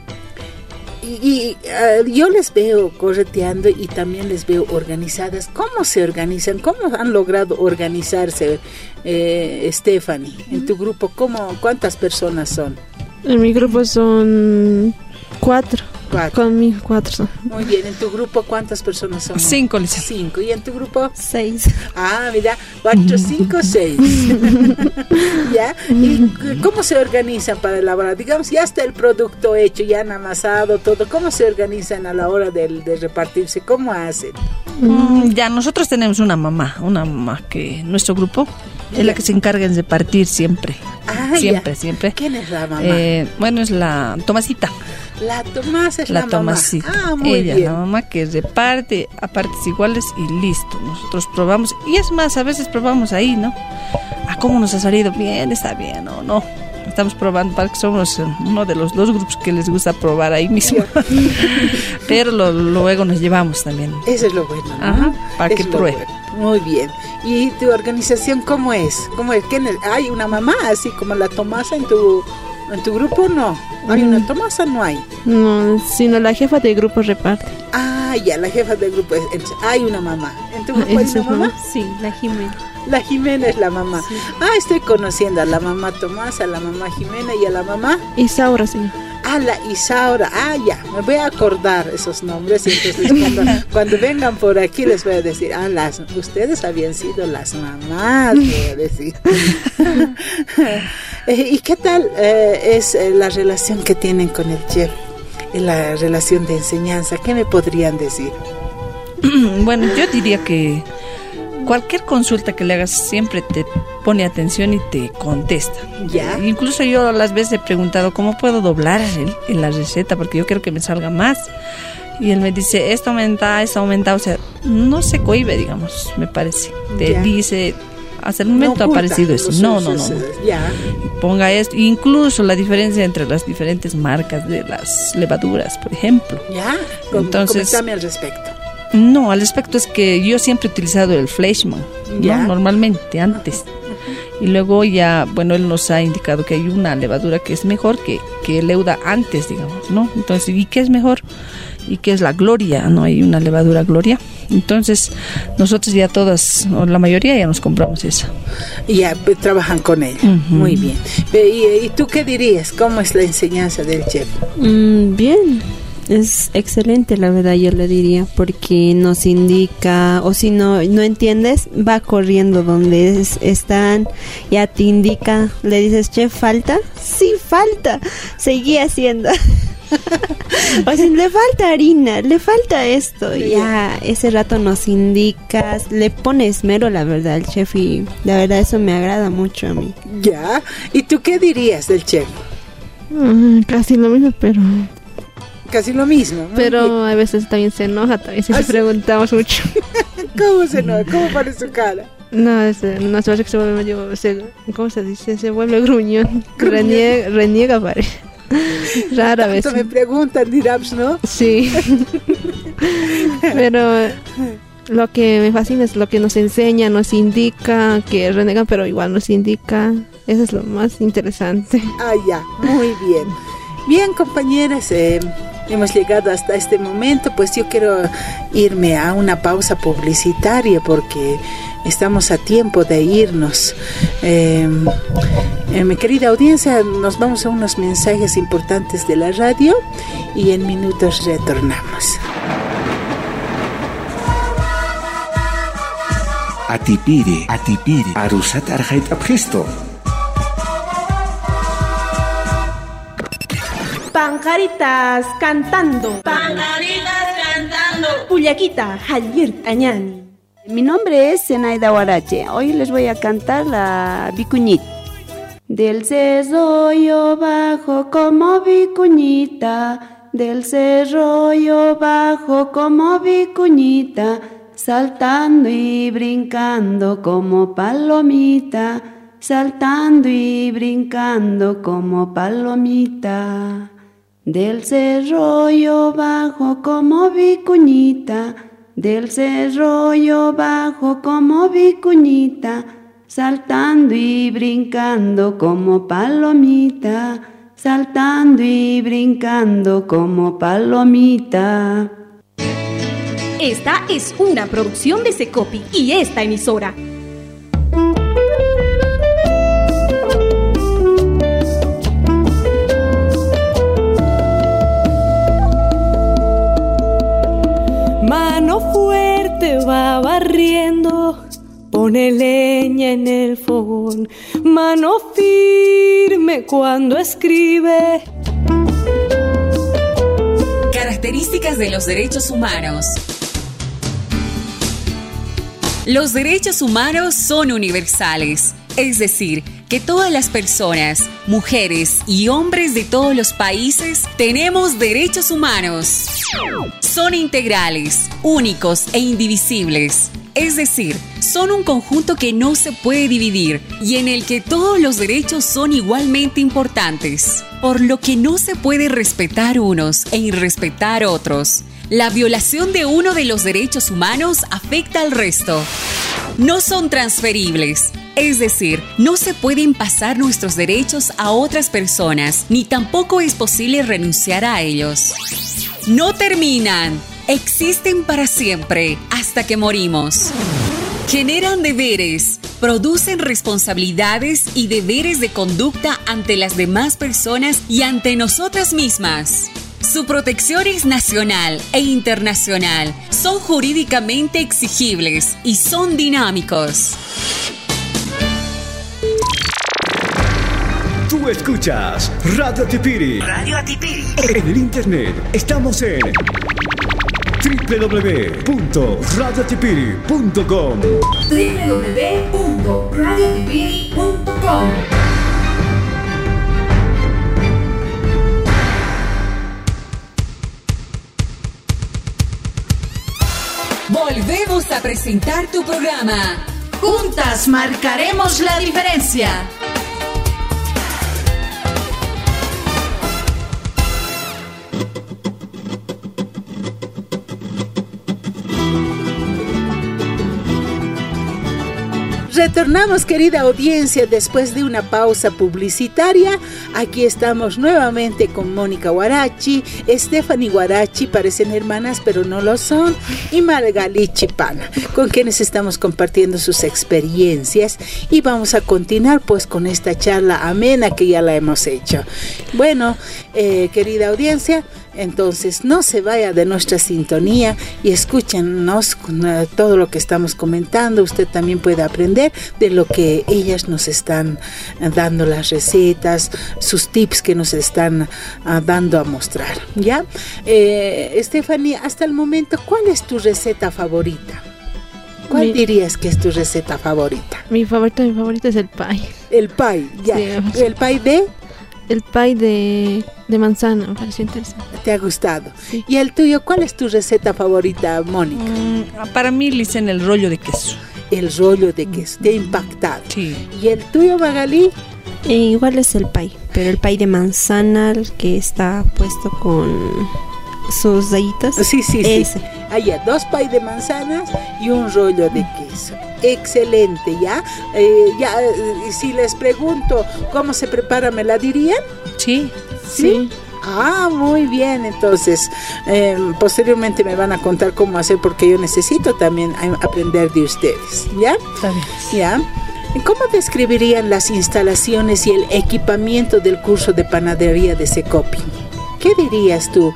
yo les veo correteando y también les veo organizadas. ¿Cómo se organizan? ¿Cómo han logrado organizarse, Stephanie? En tu grupo, ¿cuántas personas son? En mi grupo son 4. Conmigo 4 son. Muy bien. ¿En tu grupo cuántas personas son? 5, Lisa. 5. ¿Y en tu grupo? 6. Ah, mira, 4, 5, 6. ¿Ya? ¿Y cómo se organizan para elaborar? Digamos, ya está el producto hecho, ya han amasado todo. ¿Cómo se organizan a la hora de repartirse? ¿Cómo hacen? Ya, nosotros tenemos una mamá que nuestro grupo es la que se encarga de repartir siempre. Siempre. ¿Quién es la mamá? Es la Tomasita. La Tomás es la mamá. Tomasita. Muy ella bien. La mamá que reparte a partes iguales y listo. Nosotros probamos, y es más, a veces probamos ahí, ¿no? ¿Cómo nos ha salido? Bien, está bien o no. Estamos probando, para que somos uno de los 2 grupos que les gusta probar ahí mismo. Pero luego nos llevamos también. Eso es lo bueno, ¿no? Ajá, para que prueben. Bueno. Muy bien. ¿Y tu organización cómo es? ¿Hay una mamá así como la Tomasa en tu grupo? No. ¿Hay una Tomasa? No hay. No, sino la jefa del grupo reparte. Ah, ya, la jefa del grupo. Hay una mamá. ¿En tu grupo hay una mamá? Sí, la Jimena. La Jimena es la mamá. Sí. Estoy conociendo a la mamá Tomasa, a la mamá Jimena y a la mamá Isaura, sí. la Isaura. Ya, me voy a acordar esos nombres y entonces cuando vengan por aquí les voy a decir, ustedes habían sido las mamás, voy a decir. ¿Y qué tal es la relación que tienen con el chef? La relación de enseñanza, ¿qué me podrían decir? Bueno, yo diría que cualquier consulta que le hagas siempre te pone atención y te contesta. Ya. Incluso yo a las veces he preguntado cómo puedo doblar en la receta porque yo quiero que me salga más. Y él me dice, esto aumenta, o sea, no se cohíbe, digamos, me parece. Te dice, hasta el momento ha aparecido eso. No. Ya. Ponga esto, incluso la diferencia entre las diferentes marcas de las levaduras, por ejemplo. Ya, entonces, coméntame al respecto. No, al respecto es que yo siempre he utilizado el Fleischmann, ¿no? Normalmente, antes. Y luego ya, bueno, él nos ha indicado que hay una levadura que es mejor que Leuda antes, digamos, ¿no? Entonces, ¿y qué es mejor? Y qué es la Gloria, ¿no? Hay una levadura Gloria. Entonces, nosotros ya todas, o la mayoría ya nos compramos esa. Y ya trabajan con ella. Muy bien. ¿Y tú qué dirías? ¿Cómo es la enseñanza del chef? Bien. Es excelente, la verdad, yo le diría, porque nos indica, o si no entiendes, va corriendo donde están, ya te indica, le dices, chef, ¿falta? Sí, falta, seguí haciendo. O si le falta harina, le falta esto, ya ese rato nos indicas, le pone esmero, la verdad, el chef, y la verdad eso me agrada mucho a mí. Ya, ¿y tú qué dirías del chef? Casi lo mismo, pero... Casi lo mismo. Pero a veces también se enoja, también si le preguntamos mucho. ¿Cómo se enoja? ¿Cómo parece su cara? No se parece que se vuelve medio, ¿cómo se dice? Se vuelve gruñón. Reniega parece. Rara vez. Me preguntan, dirás, ¿no? Sí. Pero lo que me fascina es lo que nos enseña, nos indica, que renegan, pero igual nos indica. Eso es lo más interesante. Ya, muy bien. Bien, compañeras, hemos llegado hasta este momento, pues yo quiero irme a una pausa publicitaria porque estamos a tiempo de irnos. Mi querida audiencia, nos vamos a unos mensajes importantes de la radio y en minutos retornamos. Atipiri, Arusat Arjait Abgesto. Pancaritas cantando. Puyaquita, Javier Añán. Mi nombre es Zenaida Huarache. Hoy les voy a cantar la vicuñita. Del cerro yo bajo como vicuñita. Del cerro yo bajo como vicuñita. Saltando y brincando como palomita. Saltando y brincando como palomita. Del cerro yo bajo como vicuñita, del cerro yo bajo como vicuñita, saltando y brincando como palomita, saltando y brincando como palomita. Esta es una producción de Secopi y esta emisora. Mano fuerte va barriendo, pone leña en el fogón. Mano firme cuando escribe. Características de los derechos humanos. Los derechos humanos son universales, es decir, que todas las personas, mujeres y hombres de todos los países tenemos derechos humanos. Son integrales, únicos e indivisibles. Es decir, son un conjunto que no se puede dividir y en el que todos los derechos son igualmente importantes, por lo que no se puede respetar unos e irrespetar otros. La violación de uno de los derechos humanos afecta al resto. No son transferibles. Es decir, no se pueden pasar nuestros derechos a otras personas, ni tampoco es posible renunciar a ellos. No terminan, existen para siempre, hasta que morimos. Generan deberes, producen responsabilidades y deberes de conducta ante las demás personas y ante nosotras mismas. Su protección es nacional e internacional, son jurídicamente exigibles y son dinámicos. Tú escuchas Radio Atipiri. Radio Atipiri. En el internet estamos en www.radioatipiri.com. www.radioatipiri.com. Volvemos a presentar tu programa. Juntas marcaremos la diferencia. Retornamos, querida audiencia, después de una pausa publicitaria. Aquí estamos nuevamente con Mónica Huarachi, Stephanie Huarachi, parecen hermanas pero no lo son, y Margali Chipana, con quienes estamos compartiendo sus experiencias, y vamos a continuar pues con esta charla amena que ya la hemos hecho. Bueno, querida audiencia, entonces no se vaya de nuestra sintonía y escúchenos todo lo que estamos comentando. Usted también puede aprender de lo que ellas nos están dando, las recetas, sus tips que nos están dando a mostrar, ¿ya? Stephanie, hasta el momento, ¿cuál es tu receta favorita? ¿Cuál dirías que es tu receta favorita? Mi favorita es el pie. El pie, ya. Sí. ¿El pie de...? El pie de manzana, me pareció interesante. ¿Te ha gustado? Sí. ¿Y el tuyo? ¿Cuál es tu receta favorita, Mónica? Para mí, Licen, el rollo de queso. El rollo de queso, te ha impactado. Sí. ¿Y el tuyo, Magali? Igual es el pie, pero el pie de manzana, el que está puesto con sus rayitas. Sí. Ese. Allá, 2 pie de manzanas y un rollo de queso. Excelente, ¿ya? Si les pregunto cómo se prepara, ¿me la dirían? Sí. Ah, muy bien. Entonces, posteriormente me van a contar cómo hacer, porque yo necesito también aprender de ustedes, ¿ya? Está bien. ¿Ya? ¿Cómo describirían las instalaciones y el equipamiento del curso de panadería de Secopi? ¿Qué dirías tú,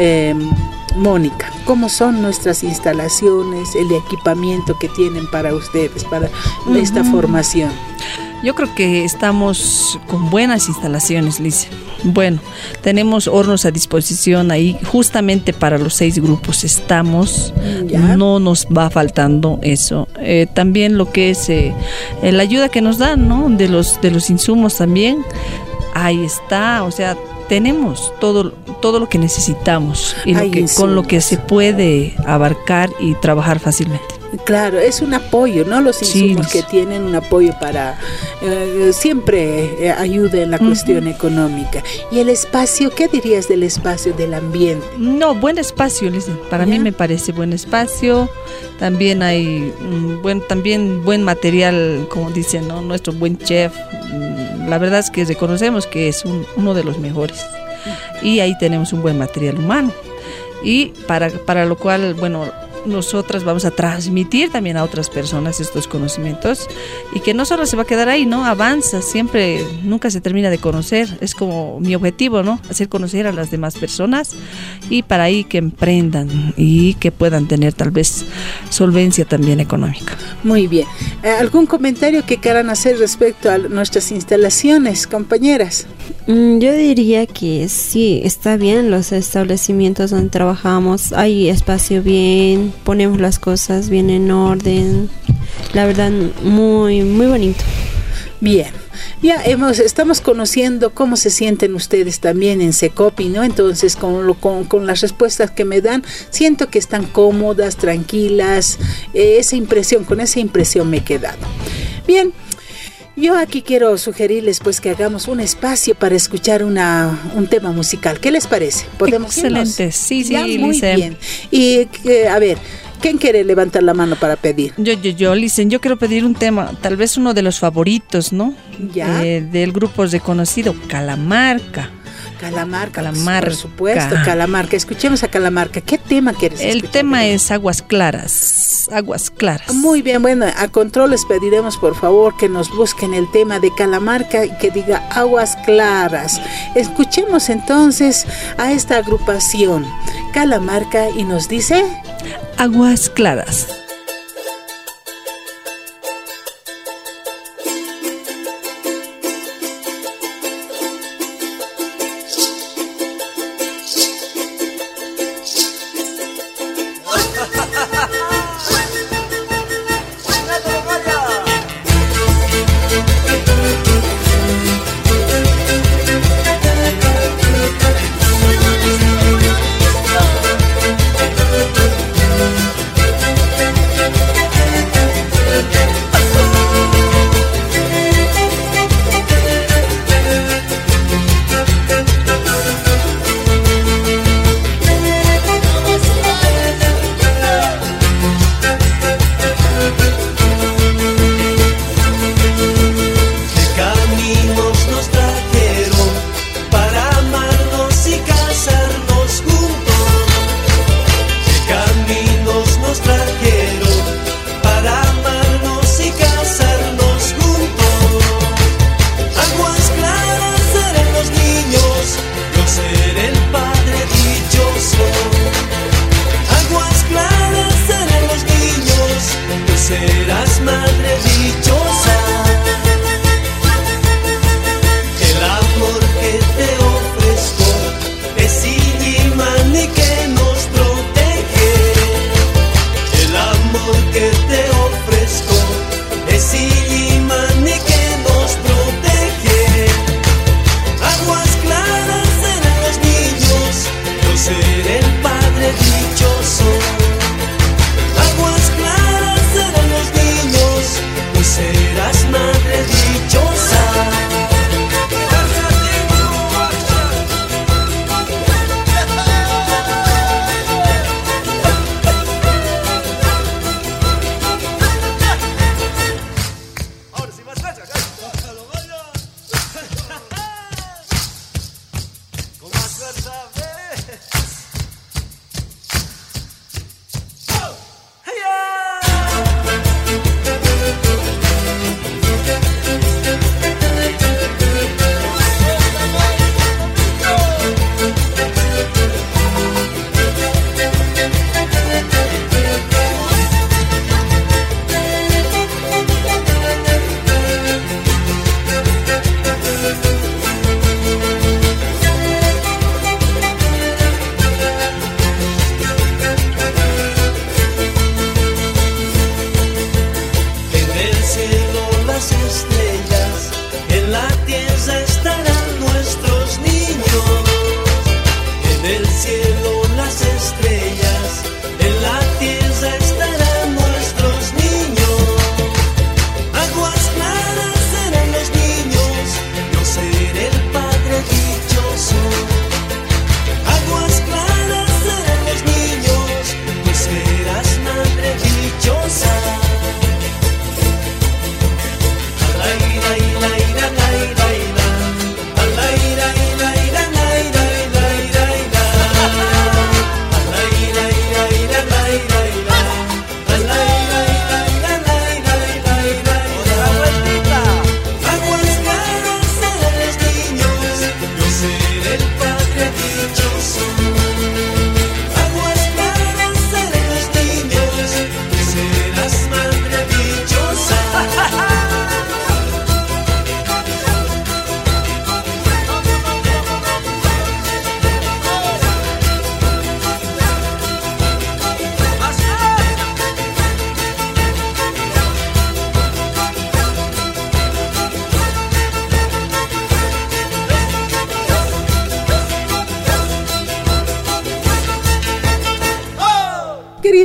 Mónica? ¿Cómo son nuestras instalaciones, el equipamiento que tienen para ustedes, para esta formación? Yo creo que estamos con buenas instalaciones, Lice. Bueno, tenemos hornos a disposición ahí, justamente para los 6 grupos estamos, no nos va faltando eso. También lo que es la ayuda que nos dan, ¿no? De los insumos también, ahí está, o sea, tenemos todo lo que necesitamos y con lo que se puede abarcar y trabajar fácilmente. Claro, es un apoyo, ¿no? Los insumos que tienen un apoyo para siempre ayuda en la cuestión económica. ¿Y el espacio? ¿Qué dirías del espacio, del ambiente? No, buen espacio, para mí me parece buen espacio. También hay buen material, como dicen, ¿no? Nuestro buen chef. La verdad es que reconocemos que es uno de los mejores. Y ahí tenemos un buen material humano. Y para lo cual, bueno, nosotras vamos a transmitir también a otras personas estos conocimientos, y que no solo se va a quedar ahí, ¿no? Avanza, siempre, nunca se termina de conocer. Es como mi objetivo, ¿no? Hacer conocer a las demás personas, y para ahí que emprendan y que puedan tener tal vez solvencia también económica. Muy bien. ¿Algún comentario que quieran hacer respecto a nuestras instalaciones, compañeras? Yo diría que sí, está bien los establecimientos donde trabajamos, hay espacio bien, ponemos las cosas bien en orden, la verdad muy bonito. Bien, ya estamos conociendo cómo se sienten ustedes también en Secopi, ¿no? Entonces con las respuestas que me dan, siento que están cómodas, tranquilas, con esa impresión me he quedado. Bien. Yo aquí quiero sugerirles pues que hagamos un espacio para escuchar un tema musical. ¿Qué les parece? ¿Podemos Excelente, irnos? sí, Ya, muy Licen. bien. Y a ver, ¿quién quiere levantar la mano para pedir? Yo, Licen, yo quiero pedir un tema, tal vez uno de los favoritos, ¿no? Ya. Del grupo reconocido, Calamarca. Calamarca, Calamarca. por supuesto, Calamarca. Escuchemos a Calamarca. ¿Qué tema quieres escuchar? El tema es Aguas Claras. Aguas Claras. Muy bien, bueno, a control les pediremos por favor que nos busquen el tema de Calamarca y que diga Aguas Claras. Escuchemos entonces a esta agrupación Calamarca y nos dice Aguas Claras.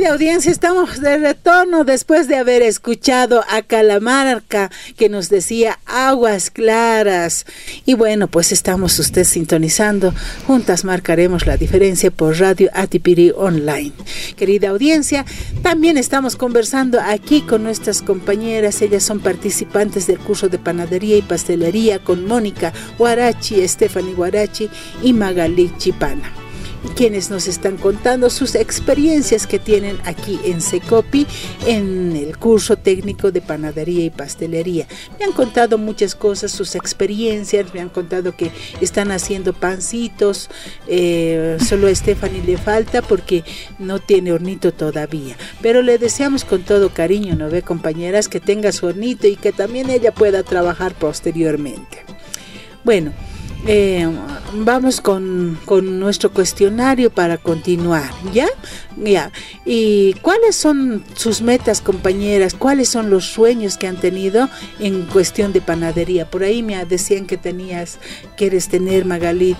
Querida audiencia, estamos de retorno después de haber escuchado a Calamarca que nos decía aguas claras. Y bueno, pues estamos usted sintonizando. Juntas marcaremos la diferencia por Radio Atipiri Online. Querida audiencia, también estamos conversando aquí con nuestras compañeras. Ellas son participantes del curso de panadería y pastelería con Mónica Huarachi, Stephanie Huarachi y Magali Chipana, quienes nos están contando sus experiencias que tienen aquí en Secopi en el curso técnico de panadería y pastelería. Me han contado muchas cosas, sus experiencias, me han contado que están haciendo pancitos, solo a Stephanie le falta porque no tiene hornito todavía, pero le deseamos con todo cariño, ¿no ve, compañeras? Que tenga su hornito y que también ella pueda trabajar posteriormente. Bueno, vamos con nuestro cuestionario para continuar, ¿ya? ¿Y cuáles son sus metas, compañeras? ¿Cuáles son los sueños que han tenido en cuestión de panadería? Por ahí me decían que quieres tener, Magali,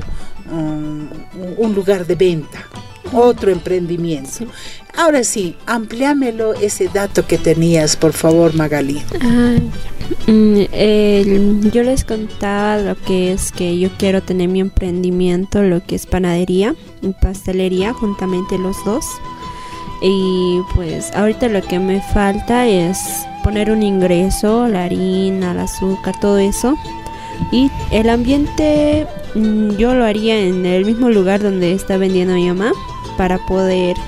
un lugar de venta, otro emprendimiento. Sí. Ahora sí, amplíamelo ese dato que tenías, por favor, Magali. Yo les contaba lo que es que yo quiero tener mi emprendimiento, lo que es panadería y pastelería, juntamente los dos. Y pues ahorita lo que me falta es poner un ingreso, la harina, el azúcar, todo eso. Y el ambiente yo lo haría en el mismo lugar donde está vendiendo mi mamá, para poder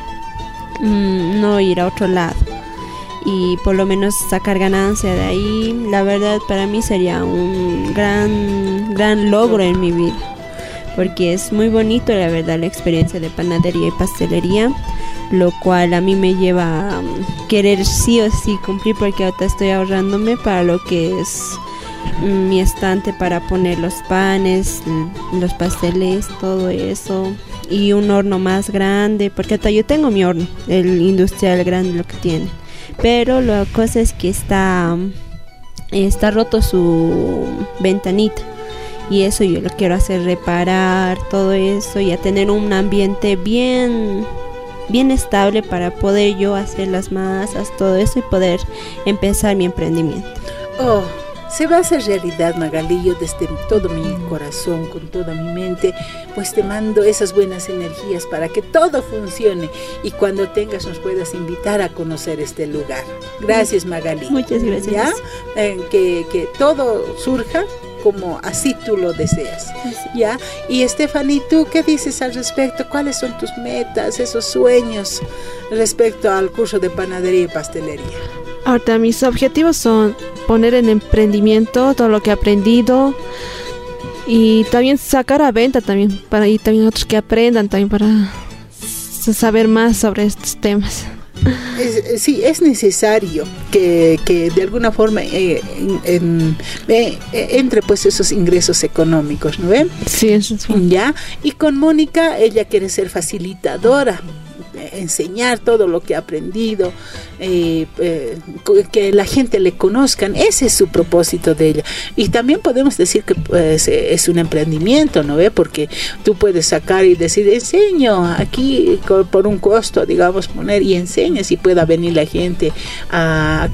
no ir a otro lado y por lo menos sacar ganancia de ahí. La verdad, para mí sería un gran logro en mi vida, porque es muy bonito, la verdad, la experiencia de panadería y pastelería, lo cual a mí me lleva a querer sí o sí cumplir, porque ahorita estoy ahorrándome para lo que es mi estante para poner los panes, los pasteles, todo eso, y un horno más grande, porque hasta yo tengo mi horno, el industrial grande, lo que tiene, pero la cosa es que está roto su ventanita, y eso yo lo quiero hacer reparar, todo eso, y a tener un ambiente bien estable para poder yo hacer las masas, todo eso, y poder empezar mi emprendimiento. Se va a hacer realidad, Magali. Yo desde todo mi corazón, con toda mi mente, pues te mando esas buenas energías para que todo funcione y cuando tengas nos puedas invitar a conocer este lugar. Gracias, Magali. Muchas gracias. ¿Ya? Que todo surja como así tú lo deseas, ¿ya? Y Stephanie, ¿tú qué dices al respecto? ¿Cuáles son tus metas, esos sueños respecto al curso de panadería y pastelería? Ahorita mis objetivos son poner en emprendimiento todo lo que he aprendido y también sacar a venta también, y también otros que aprendan también para saber más sobre estos temas. Sí, es necesario que de alguna forma entre pues esos ingresos económicos, ¿no ven? Sí, eso es bueno. ¿Ya? Y con Mónica, ella quiere ser facilitadora, enseñar todo lo que ha aprendido, que la gente le conozcan. Ese es su propósito de ella. Y también podemos decir que pues, es un emprendimiento, ¿no ve? Porque tú puedes sacar y decir, enseño aquí por un costo, digamos, poner y enseñas y pueda venir la gente a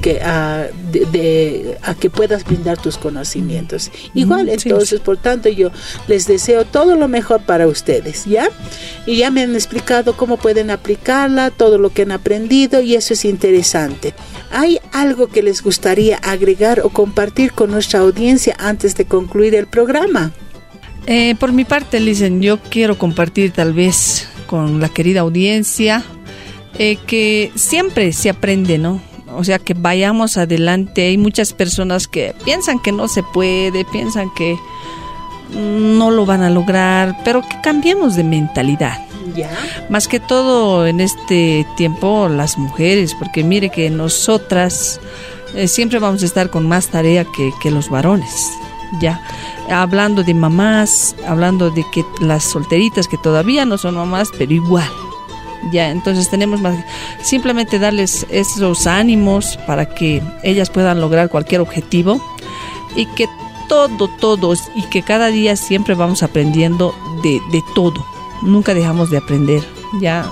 que puedas brindar tus conocimientos. Igual, entonces, por tanto, yo les deseo todo lo mejor para ustedes, ¿ya? Y ya me han explicado cómo pueden aplicarla, todo lo que han aprendido, y eso es interesante. ¿Hay algo que les gustaría agregar o compartir con nuestra audiencia antes de concluir el programa? Por mi parte, Lisen, yo quiero compartir tal vez con la querida audiencia que siempre se aprende, ¿no? O sea, que vayamos adelante. Hay muchas personas que piensan que no se puede, piensan que no lo van a lograr, pero que cambiemos de mentalidad. ¿Ya? Más que todo en este tiempo las mujeres, porque mire que nosotras siempre vamos a estar con más tarea que los varones, ya. Hablando de mamás, hablando de que las solteritas que todavía no son mamás, pero igual, ya. Entonces tenemos más, simplemente darles esos ánimos para que ellas puedan lograr cualquier objetivo, y que todos, y que cada día siempre vamos aprendiendo de todo. Nunca dejamos de aprender, ya.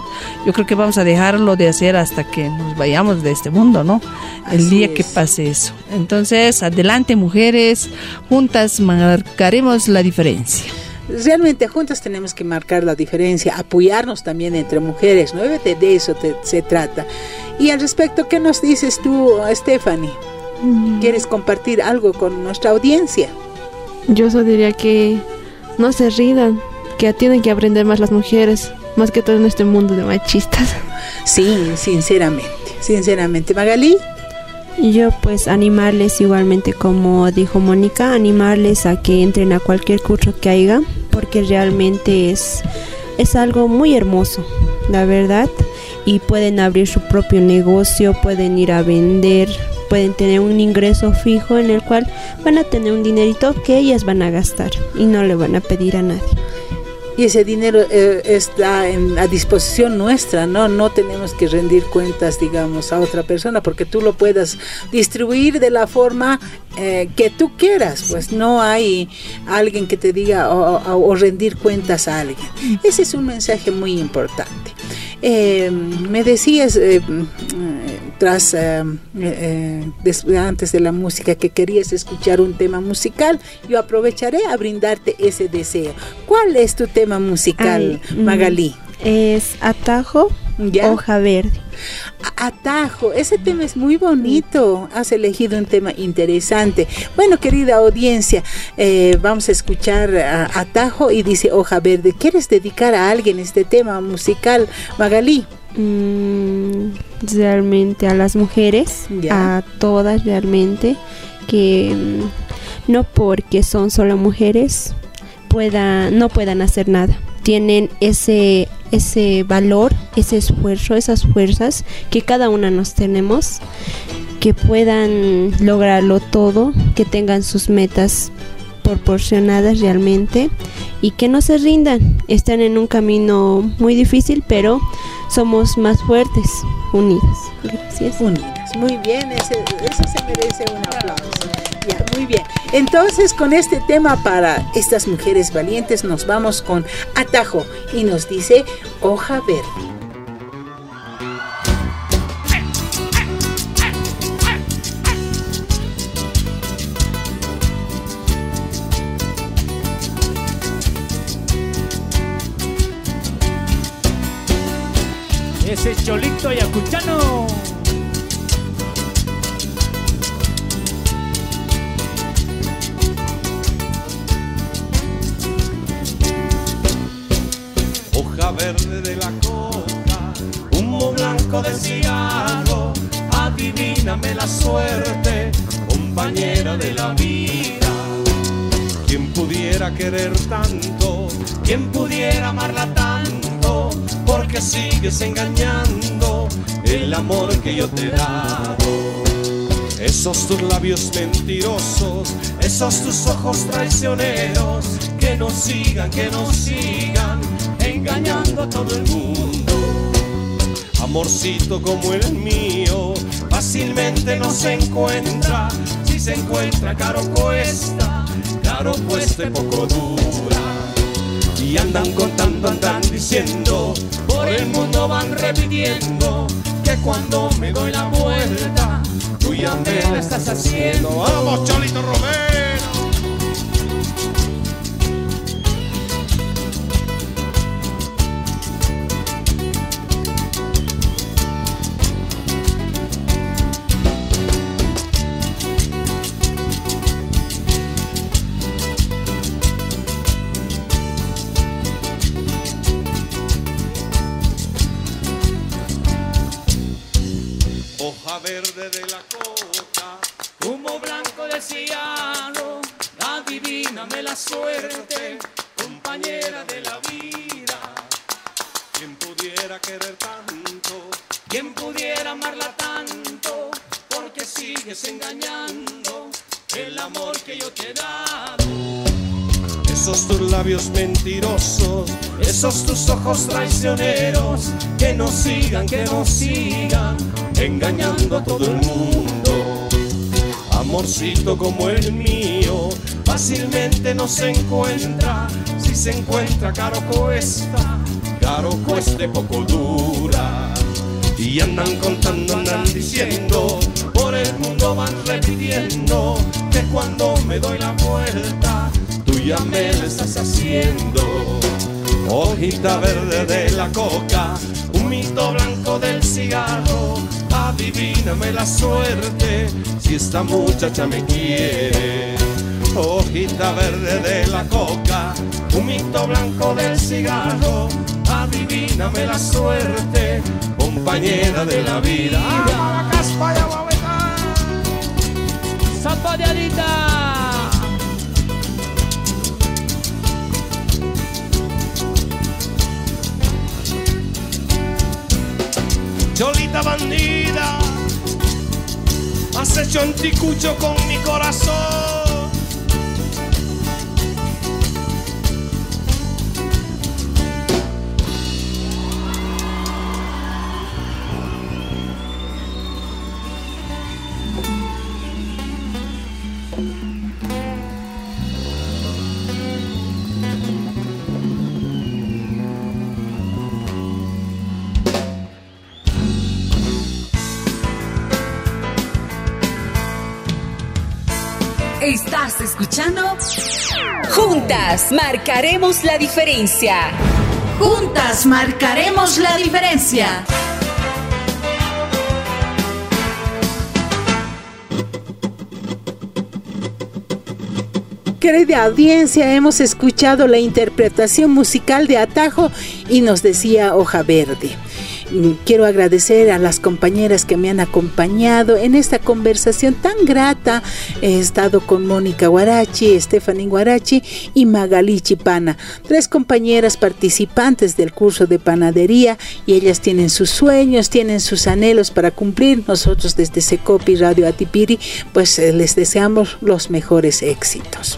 yo creo que vamos a dejarlo de hacer hasta que nos vayamos de este mundo, ¿no? El día que pase eso. Entonces, adelante mujeres, juntas marcaremos la diferencia. Realmente juntas tenemos que marcar la diferencia, apoyarnos también entre mujeres, ¿no? De eso se trata. Y al respecto, ¿qué nos dices tú, Stephanie? ¿Quieres compartir algo con nuestra audiencia? Yo solo diría que no se rindan, que tienen que aprender más las mujeres, más que todo en este mundo de machistas. Sí, sinceramente. Magalí. Yo pues animarles igualmente, como dijo Mónica, animarles a que entren a cualquier curso que haya, porque realmente es algo muy hermoso, la verdad, y pueden abrir su propio negocio, pueden ir a vender, pueden tener un ingreso fijo en el cual van a tener un dinerito que ellas van a gastar y no le van a pedir a nadie. Y ese dinero está a disposición nuestra, ¿no? No tenemos que rendir cuentas, digamos, a otra persona, porque tú lo puedas distribuir de la forma que tú quieras, pues no hay alguien que te diga o rendir cuentas a alguien. Ese es un mensaje muy importante. Me decías antes de la música que querías escuchar un tema musical. Yo aprovecharé a brindarte ese deseo. ¿Cuál es tu tema musical, Magalí? Es Atajo, ¿ya? Hoja Verde. Atajo, ese tema es muy bonito. Has elegido un tema interesante. Bueno, querida audiencia, vamos a escuchar Atajo y dice Hoja Verde. ¿Quieres dedicar a alguien este tema musical, Magalí? Realmente a las mujeres, ¿ya? A todas realmente, que no porque son solo mujeres no puedan hacer nada. Tienen ese valor, ese esfuerzo, esas fuerzas que cada una nos tenemos, que puedan lograrlo todo, que tengan sus metas proporcionadas realmente y que no se rindan. Están en un camino muy difícil, pero somos más fuertes, unidas. Gracias. Unidas, muy bien, eso se merece un aplauso. Ya, muy bien. Entonces, con este tema para estas mujeres valientes, nos vamos con Atajo y nos dice Hoja Verde. Ese Cholito Ayacuchano. Hoja verde de la coca, humo blanco de cigarro, adivíname la suerte, compañera de la vida. Quien pudiera querer tanto, quien pudiera amarla tanto, porque sigues engañando el amor que yo te he dado. Esos tus labios mentirosos, esos tus ojos traicioneros, que nos sigan, engañando a todo el mundo. Amorcito como el mío, fácilmente no se encuentra. Si se encuentra, caro cuesta y poco dura. Y andan contando, andan diciendo, por el mundo van repitiendo, que cuando me doy la vuelta, tú ya me la estás haciendo. ¡Vamos, Cholito Romero! Hoja verde de la coca, humo blanco de ciano, adivíname la suerte, compañera de la vida. Quien pudiera querer tanto, quien pudiera amarla tanto, porque sigues engañando el amor que yo te he dado. Esos tus labios mentirosos, esos tus ojos traicioneros, que nos sigan, engañando a todo el mundo. Amorcito como el mío, fácilmente no se encuentra. Si se encuentra, caro caro, cueste poco dura. Y andan contando, andan diciendo, por el mundo van repitiendo, que cuando me doy la vuelta, tú ya me la estás haciendo. Hojita verde de la coca, humito blanco del cigarro, adivíname la suerte, si esta muchacha me quiere. Hojita verde de la coca, humito blanco del cigarro, adivíname la suerte, compañera de la vida. ¡Ah, la caspa ya va a becar! ¡Zapateadita! Cholita bandida, has hecho anticucho con mi corazón. Estás escuchando Juntas marcaremos la diferencia. Juntas marcaremos la diferencia. Querida audiencia, hemos escuchado la interpretación musical de Atajo y nos decía Hoja Verde. Quiero agradecer a las compañeras que me han acompañado en esta conversación tan grata. He estado con Mónica Huarachi, Stephanie Huarachi y Magali Chipana, 3 compañeras participantes del curso de panadería, y ellas tienen sus sueños, tienen sus anhelos para cumplir. Nosotros desde Secopi Radio Atipiri pues les deseamos los mejores éxitos.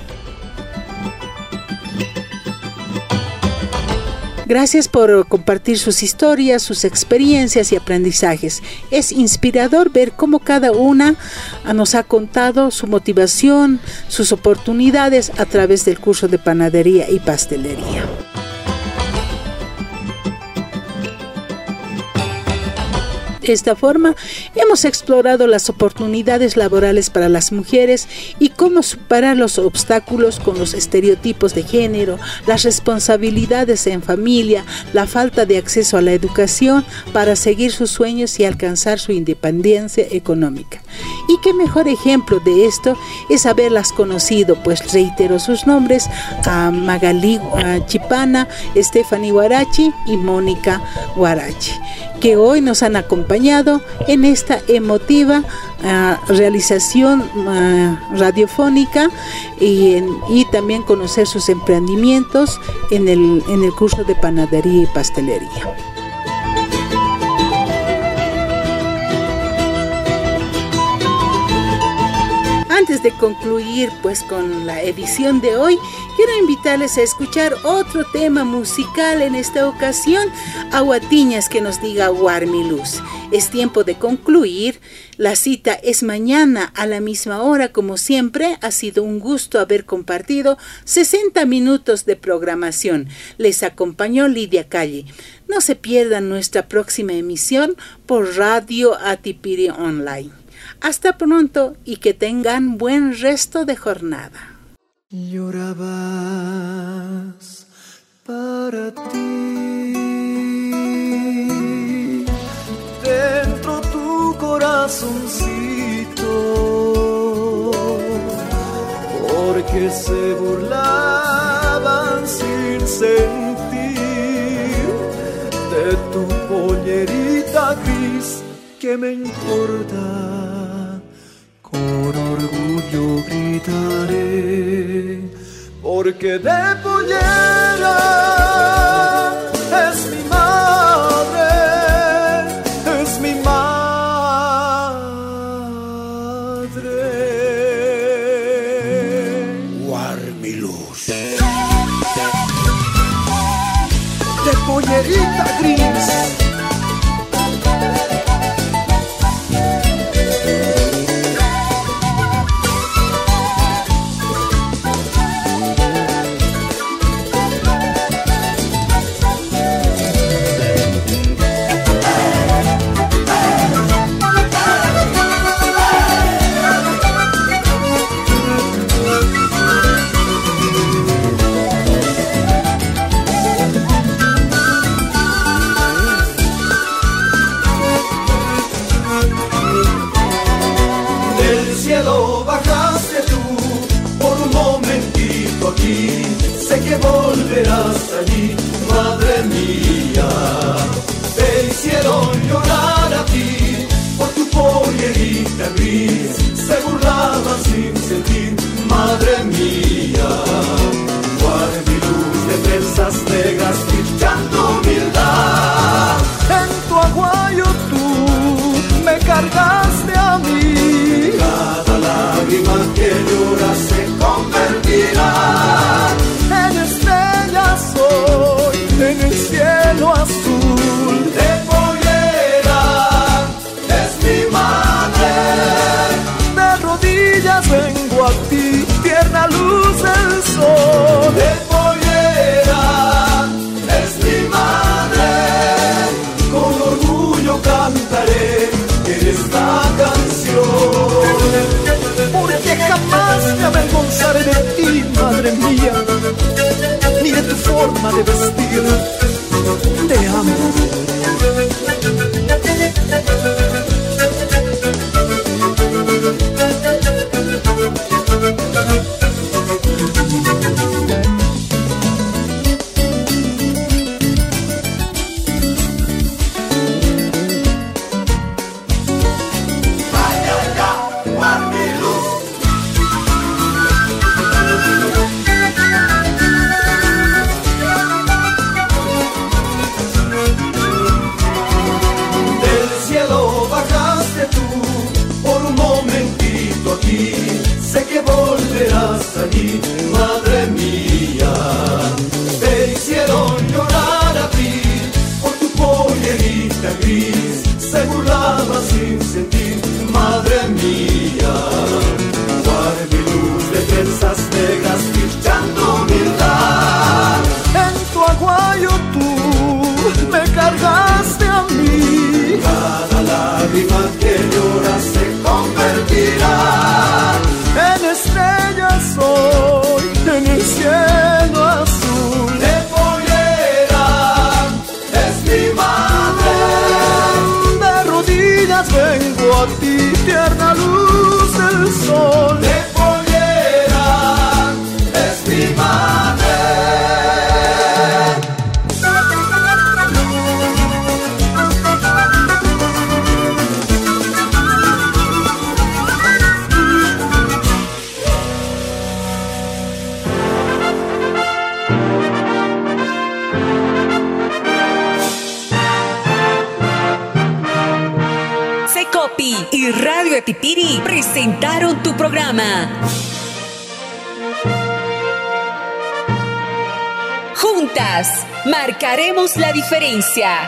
Gracias por compartir sus historias, sus experiencias y aprendizajes. Es inspirador ver cómo cada una nos ha contado su motivación, sus oportunidades a través del curso de panadería y pastelería. De esta forma, hemos explorado las oportunidades laborales para las mujeres y cómo superar los obstáculos con los estereotipos de género, las responsabilidades en familia, la falta de acceso a la educación para seguir sus sueños y alcanzar su independencia económica. Y qué mejor ejemplo de esto es haberlas conocido, pues reitero sus nombres, a Magali Chipana, Stephanie Huarachi y Mónica Huarachi, que hoy nos han acompañado en esta emotiva realización radiofónica y también conocer sus emprendimientos en el curso de panadería y pastelería. Antes de concluir pues con la edición de hoy, quiero invitarles a escuchar otro tema musical en esta ocasión, Aguatiñas que nos diga Guarmiluz. Es tiempo de concluir, la cita es mañana a la misma hora como siempre. Ha sido un gusto haber compartido 60 minutos de programación. Les acompañó Lidia Calle. No se pierdan nuestra próxima emisión por Radio Atipiri Online. Hasta pronto y que tengan buen resto de jornada. Llorabas para ti, dentro tu corazoncito, porque se burlaban sin sentir de tu pollerita gris. ¿Qué me importa? Con orgullo gritaré, porque de pollera es mi madre, es mi madre. Guarmiluz. De pollerita gris. cielo bajaste tú por un momentito aquí, sé que volverás allí, madre mía. Te hicieron llorar a ti por tu pollerita gris, se burlaban sin sentir, madre mía. Guardiluz de trenzas negras brillando humildad, en tu aguayo tú me cargaste a mí. Cada lágrima que lloras se convertirá en estrellas hoy, en el cielo azul. De pollera es mi madre, de rodillas vengo a ti, tierna luz del sol. De pollera es mi madre, con orgullo cantaré en esta canción. Porque jamás me avergonzaré de ti, madre mía, ni de tu forma de vestir. Te amo. Sé que volverás allí, madre mía. Te hicieron llorar a ti por tu pollerita gris, se burlaba sin sentir, madre mía. Guardiluz de trenzas negras brillando humildad, en tu aguayo tú me cargaste a mí. Cada lágrima que lloras se convertirá en estrellas hoy, en el cielo azul. De pollera es mi madre, de rodillas vengo a ti, tierna luz del sol. De pollera es mi madre. Secopi y Radio Atipiri presentaron tu programa. Juntas, marcaremos la diferencia.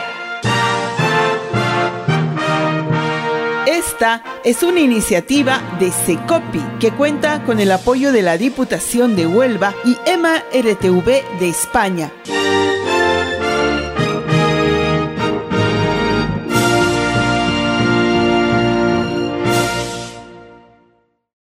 Esta es una iniciativa de Secopi que cuenta con el apoyo de la Diputación de Huelva y EMA RTV de España.